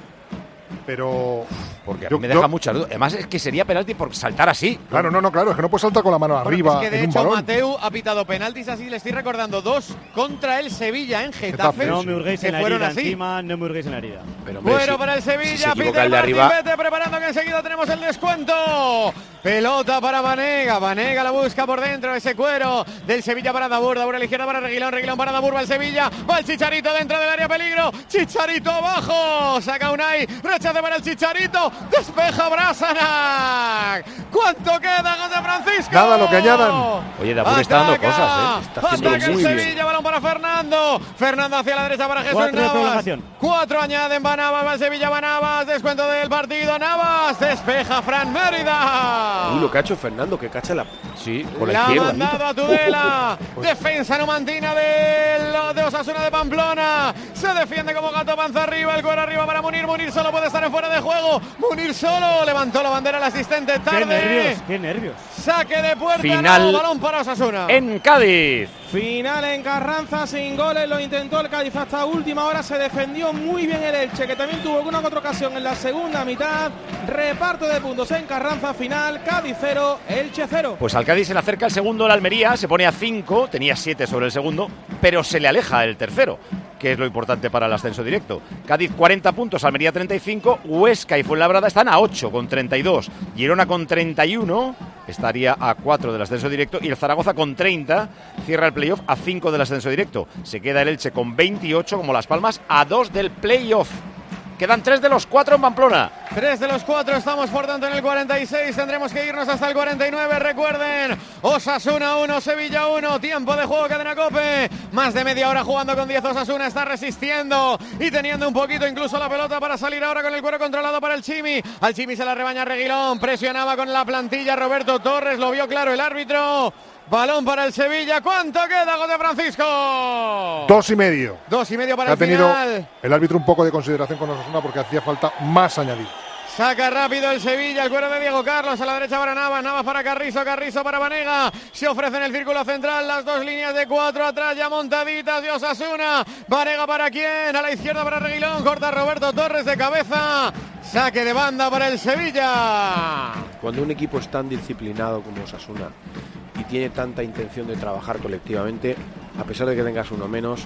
pero... Porque a Yo- mí me deja yo- muchas dudas. Además es que sería penalti por saltar así. Claro, no, no, claro, es que no puedes saltar con la mano Bueno, arriba es que de en un hecho balón. Mateu ha pitado penaltis así, le estoy recordando, dos contra el Sevilla en Getafe. Getafe, No me hurguéis que en la fueron herida así. encima, no me hurguéis en la herida. Pero, hombre, Bueno si- para el si se Sevilla, equivoca Peter el de Martín, arriba. vete preparando que enseguida tenemos el descuento. Pelota para Vanega, Vanega la busca por dentro, ese cuero del Sevilla para Dabur, Dabur a la izquierda para Reguilón, Reguilón para Dabur, va el Sevilla, va el Chicharito dentro del área, peligro, Chicharito abajo, saca Unai, rechace para el Chicharito, despeja Brasanac. ¿Cuánto queda, José Francisco? Nada, lo que añadan. Oye, Dabur está dando Ataca, cosas, ¿eh? Está haciéndolo ataca el muy bien. Sevilla, balón para Fernando, Fernando hacia la derecha para Jesús Cuatro de Navas. prolongación. Cuatro añaden, va Navas, va el Sevilla, va Navas, descuento del partido, Navas, despeja Fran Mérida. Uy, lo que ha hecho Fernando, que cacha la. Sí, con la La ha izquierda. mandado a Tudela. Defensa numantina de, de Osasuna de Pamplona. Se defiende como gato panza arriba. El cuero arriba para Munir. Munir solo puede estar en fuera de juego. Munir solo. Levantó la bandera el asistente tarde. Qué nervios, qué nervios. Saque de puerta. Final No, balón para Osasuna. En Cádiz. Final en Carranza sin goles, lo intentó el Cádiz hasta última hora, se defendió muy bien el Elche, que también tuvo alguna que otra ocasión en la segunda mitad. Reparto de puntos en Carranza, final, Cádiz cero, Elche cero. Pues al Cádiz se le acerca el segundo, el Almería, se pone a cinco, tenía siete sobre el segundo, pero se le aleja el tercero, que es lo importante para el ascenso directo. Cádiz cuarenta puntos, Almería treinta y cinco, Huesca y Fuenlabrada están a ocho con treinta y dos, Girona con treinta y uno, estaría a cuatro del ascenso directo, y el Zaragoza con treinta cierra el playoff a cinco del ascenso directo. Se queda el Elche con veintiocho, como Las Palmas, a dos del playoff. Quedan tres de los cuatro en Pamplona. Tres de los cuatro, estamos por tanto en el cuarenta y seis, tendremos que irnos hasta el cuarenta y nueve, recuerden, Osasuna uno, Sevilla uno, tiempo de juego, Cadena COPE, más de media hora jugando con diez, Osasuna está resistiendo y teniendo un poquito incluso la pelota para salir ahora con el cuero controlado para el Chimi, al Chimi se la rebaña Reguilón, presionaba con la plantilla Roberto Torres, lo vio claro el árbitro. Balón para el Sevilla. ¿Cuánto queda, José Francisco? Dos y medio. Dos y medio para Ha el tenido final. el árbitro un poco de consideración con Osasuna porque hacía falta más añadir. Saca rápido el Sevilla, el cuero de Diego Carlos, a la derecha para Navas, Navas para Carrizo, Carrizo para Vanega, se ofrece en el círculo central, las dos líneas de cuatro atrás ya montaditas de Osasuna, Vanega para quién, a la izquierda para Reguilón, corta Roberto Torres de cabeza, saque de banda para el Sevilla. Cuando un equipo es tan disciplinado como Osasuna y tiene tanta intención de trabajar colectivamente, a pesar de que tengas uno menos,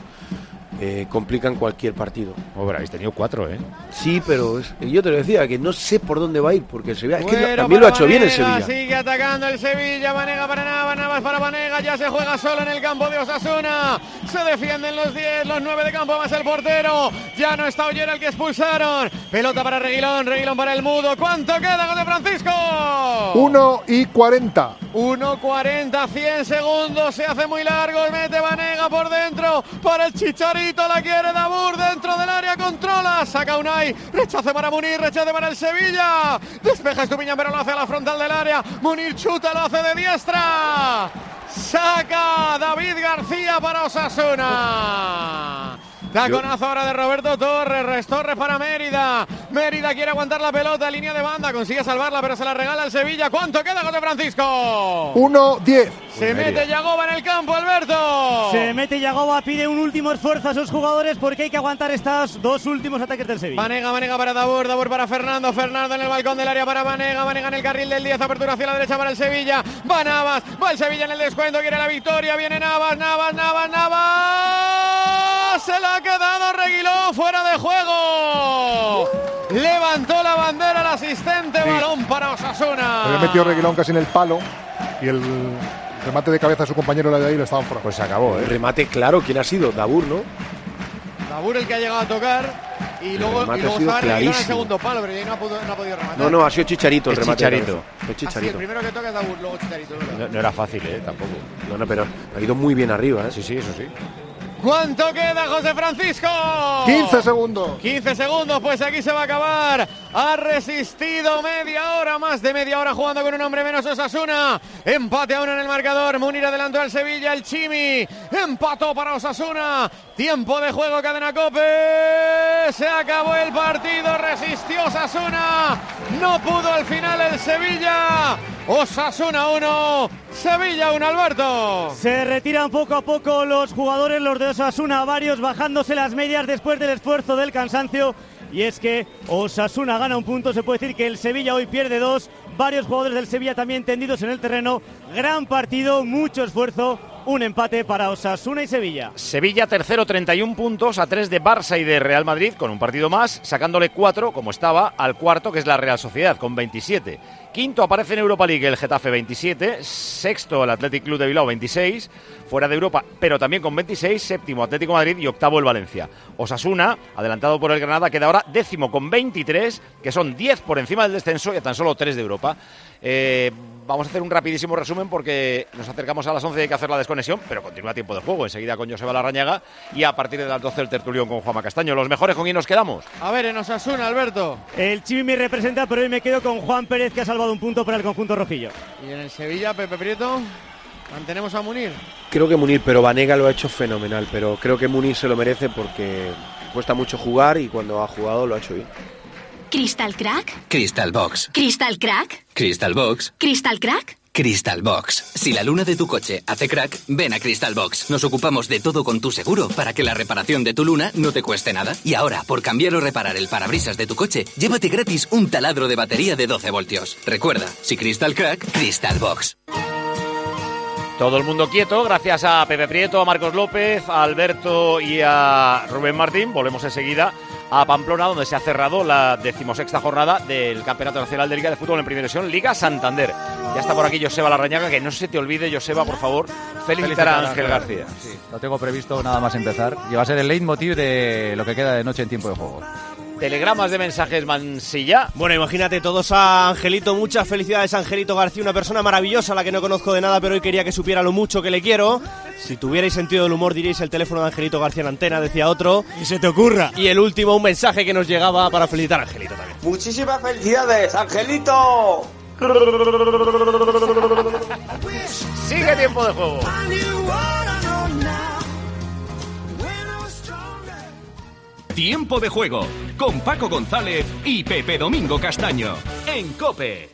eh, complican cualquier partido. Hombre, habéis tenido cuatro, ¿eh? Sí, pero es- yo te lo decía, que no sé por dónde va a ir, porque el Sevilla es que Cuero también lo ha para hecho bien el Vanega, Sevilla. sigue atacando el Sevilla, Vanega para Navas, Navas para Vanega, ya se juega solo en el campo de Osasuna, se defienden los diez, los nueve de campo más el portero, ya no está Ollera el que expulsaron, pelota para Reguilón, Reguilón para el Mudo, ¿cuánto queda, José Francisco? Uno y cuarenta. uno cuarenta, cien segundos, se hace muy largo, mete Vanega por dentro, para el Chicharito, la quiere Dabur, dentro del área, controla, saca Unai, rechace para Munir, rechace para el Sevilla, despeja Estupiñán pero lo hace a la frontal del área, Munir chuta, lo hace de diestra, saca David García para Osasuna. Taconazo ahora de Roberto Torres, Res Torres para Mérida. Mérida quiere aguantar la pelota, línea de banda, consigue salvarla, pero se la regala al Sevilla. ¿Cuánto queda, José Francisco? Uno diez. Se mete Yagoba en el campo, Alberto. Se mete Yagoba, pide un último esfuerzo a sus jugadores porque hay que aguantar estos dos últimos ataques del Sevilla. Vanega, Vanega para Dabur, Dabur para Fernando, Fernando en el balcón del área para Vanega, Vanega en el carril del diez, apertura hacia la derecha para el Sevilla, va Navas, va el Sevilla en el descuento, quiere la victoria, viene Navas, Navas, Navas, Navas, se la ha quedado Reguilón, fuera de juego, levantó la bandera el asistente, Sí. balón para Osasuna. Había metido Reguilón casi en el palo y el remate de cabeza de su compañero la de ahí, lo estaban fuera. Pues se acabó, ¿eh? El remate claro, ¿quién ha sido? Dabur, ¿no? Dabur el que ha llegado a tocar y luego, y luego estaba en el segundo palo, pero ya no ha, podido, no ha podido rematar. No, no, ha sido Chicharito el, el remate. Chicharito. El Chicharito. Ah, sí, el primero que toca es Dabur, luego Chicharito. No, no era fácil, ¿eh? Tampoco. No, no, pero ha ido muy bien arriba, ¿eh? Sí, sí, eso sí. ¿Cuánto queda, José Francisco? quince segundos. quince segundos, pues aquí se va a acabar. Ha resistido media hora, más de media hora jugando con un hombre menos Osasuna. Empate a uno en el marcador. Munir adelantó al Sevilla, el Chimi. Empató para Osasuna. Tiempo de juego, Cadena COPE. Se acabó el partido, resistió Osasuna. No pudo al final el Sevilla. Osasuna uno, Sevilla uno, Alberto. Se retiran poco a poco los jugadores, los de Osasuna, varios bajándose las medias después del esfuerzo del cansancio. Y es que Osasuna gana un punto, se puede decir que el Sevilla hoy pierde dos. Varios jugadores del Sevilla también tendidos en el terreno. Gran partido, mucho esfuerzo. Un empate para Osasuna y Sevilla. Sevilla tercero, treinta y un puntos, a tres de Barça y de Real Madrid, con un partido más, sacándole cuatro, como estaba, al cuarto, que es la Real Sociedad, con veintisiete. Quinto aparece en Europa League el Getafe, veintisiete. Sexto el Athletic Club de Bilbao, veintiséis. Fuera de Europa, pero también con veintiséis. Séptimo Atlético de Madrid y octavo el Valencia. Osasuna, adelantado por el Granada, queda ahora décimo con veintitrés, que son diez por encima del descenso y a tan solo tres de Europa. Eh, vamos a hacer un rapidísimo resumen porque nos acercamos a las once y hay que hacer la desconexión, pero continúa tiempo de juego. Enseguida con Joseba Larrañaga y a partir de las doce el tertulión con Juanma Castaño. ¿Los mejores con quién nos quedamos? A ver, en Osasuna, Alberto. El Chimi me representa, pero hoy me quedo con Juan Pérez, que ha salvado un punto para el conjunto rojillo. Y en el Sevilla, Pepe Prieto, mantenemos a Munir. Creo que Munir, pero Banega lo ha hecho fenomenal, pero creo que Munir se lo merece porque cuesta mucho jugar y cuando ha jugado lo ha hecho bien. ¿Crystal Crack? Crystal Box. ¿Crystal Crack? Crystal Box. ¿Crystal Crack? Crystal Box. Si la luna de tu coche hace crack, ven a Crystal Box. Nos ocupamos de todo con tu seguro para que la reparación de tu luna no te cueste nada. Y ahora, por cambiar o reparar el parabrisas de tu coche, llévate gratis un taladro de batería de doce voltios. Recuerda, si Crystal Crack, Crystal Box. Todo el mundo quieto, gracias a Pepe Prieto, a Marcos López, a Alberto y a Rubén Martín. Volvemos enseguida a Pamplona, donde se ha cerrado la decimosexta jornada del Campeonato Nacional de Liga de Fútbol en Primera División, Liga Santander. Ya está por aquí Joseba Larrañaga, que no se te olvide, Joseba, por favor, felicitar a Ángel García. Sí, lo tengo previsto nada más empezar y va a ser el leitmotiv de lo que queda de noche en tiempo de juego. Telegramas de mensajes, Mansilla. Bueno, imagínate, todos a Angelito. Muchas felicidades, Angelito García, una persona maravillosa a la que no conozco de nada, pero hoy quería que supiera lo mucho que le quiero. Si tuvierais sentido del humor, diréis el teléfono de Angelito García en antena, decía otro. Y se te ocurra. Y el último, un mensaje que nos llegaba para felicitar a Angelito también. Muchísimas felicidades, Angelito. Sigue tiempo de juego. Tiempo de juego con Paco González y Pepe Domingo Castaño en COPE.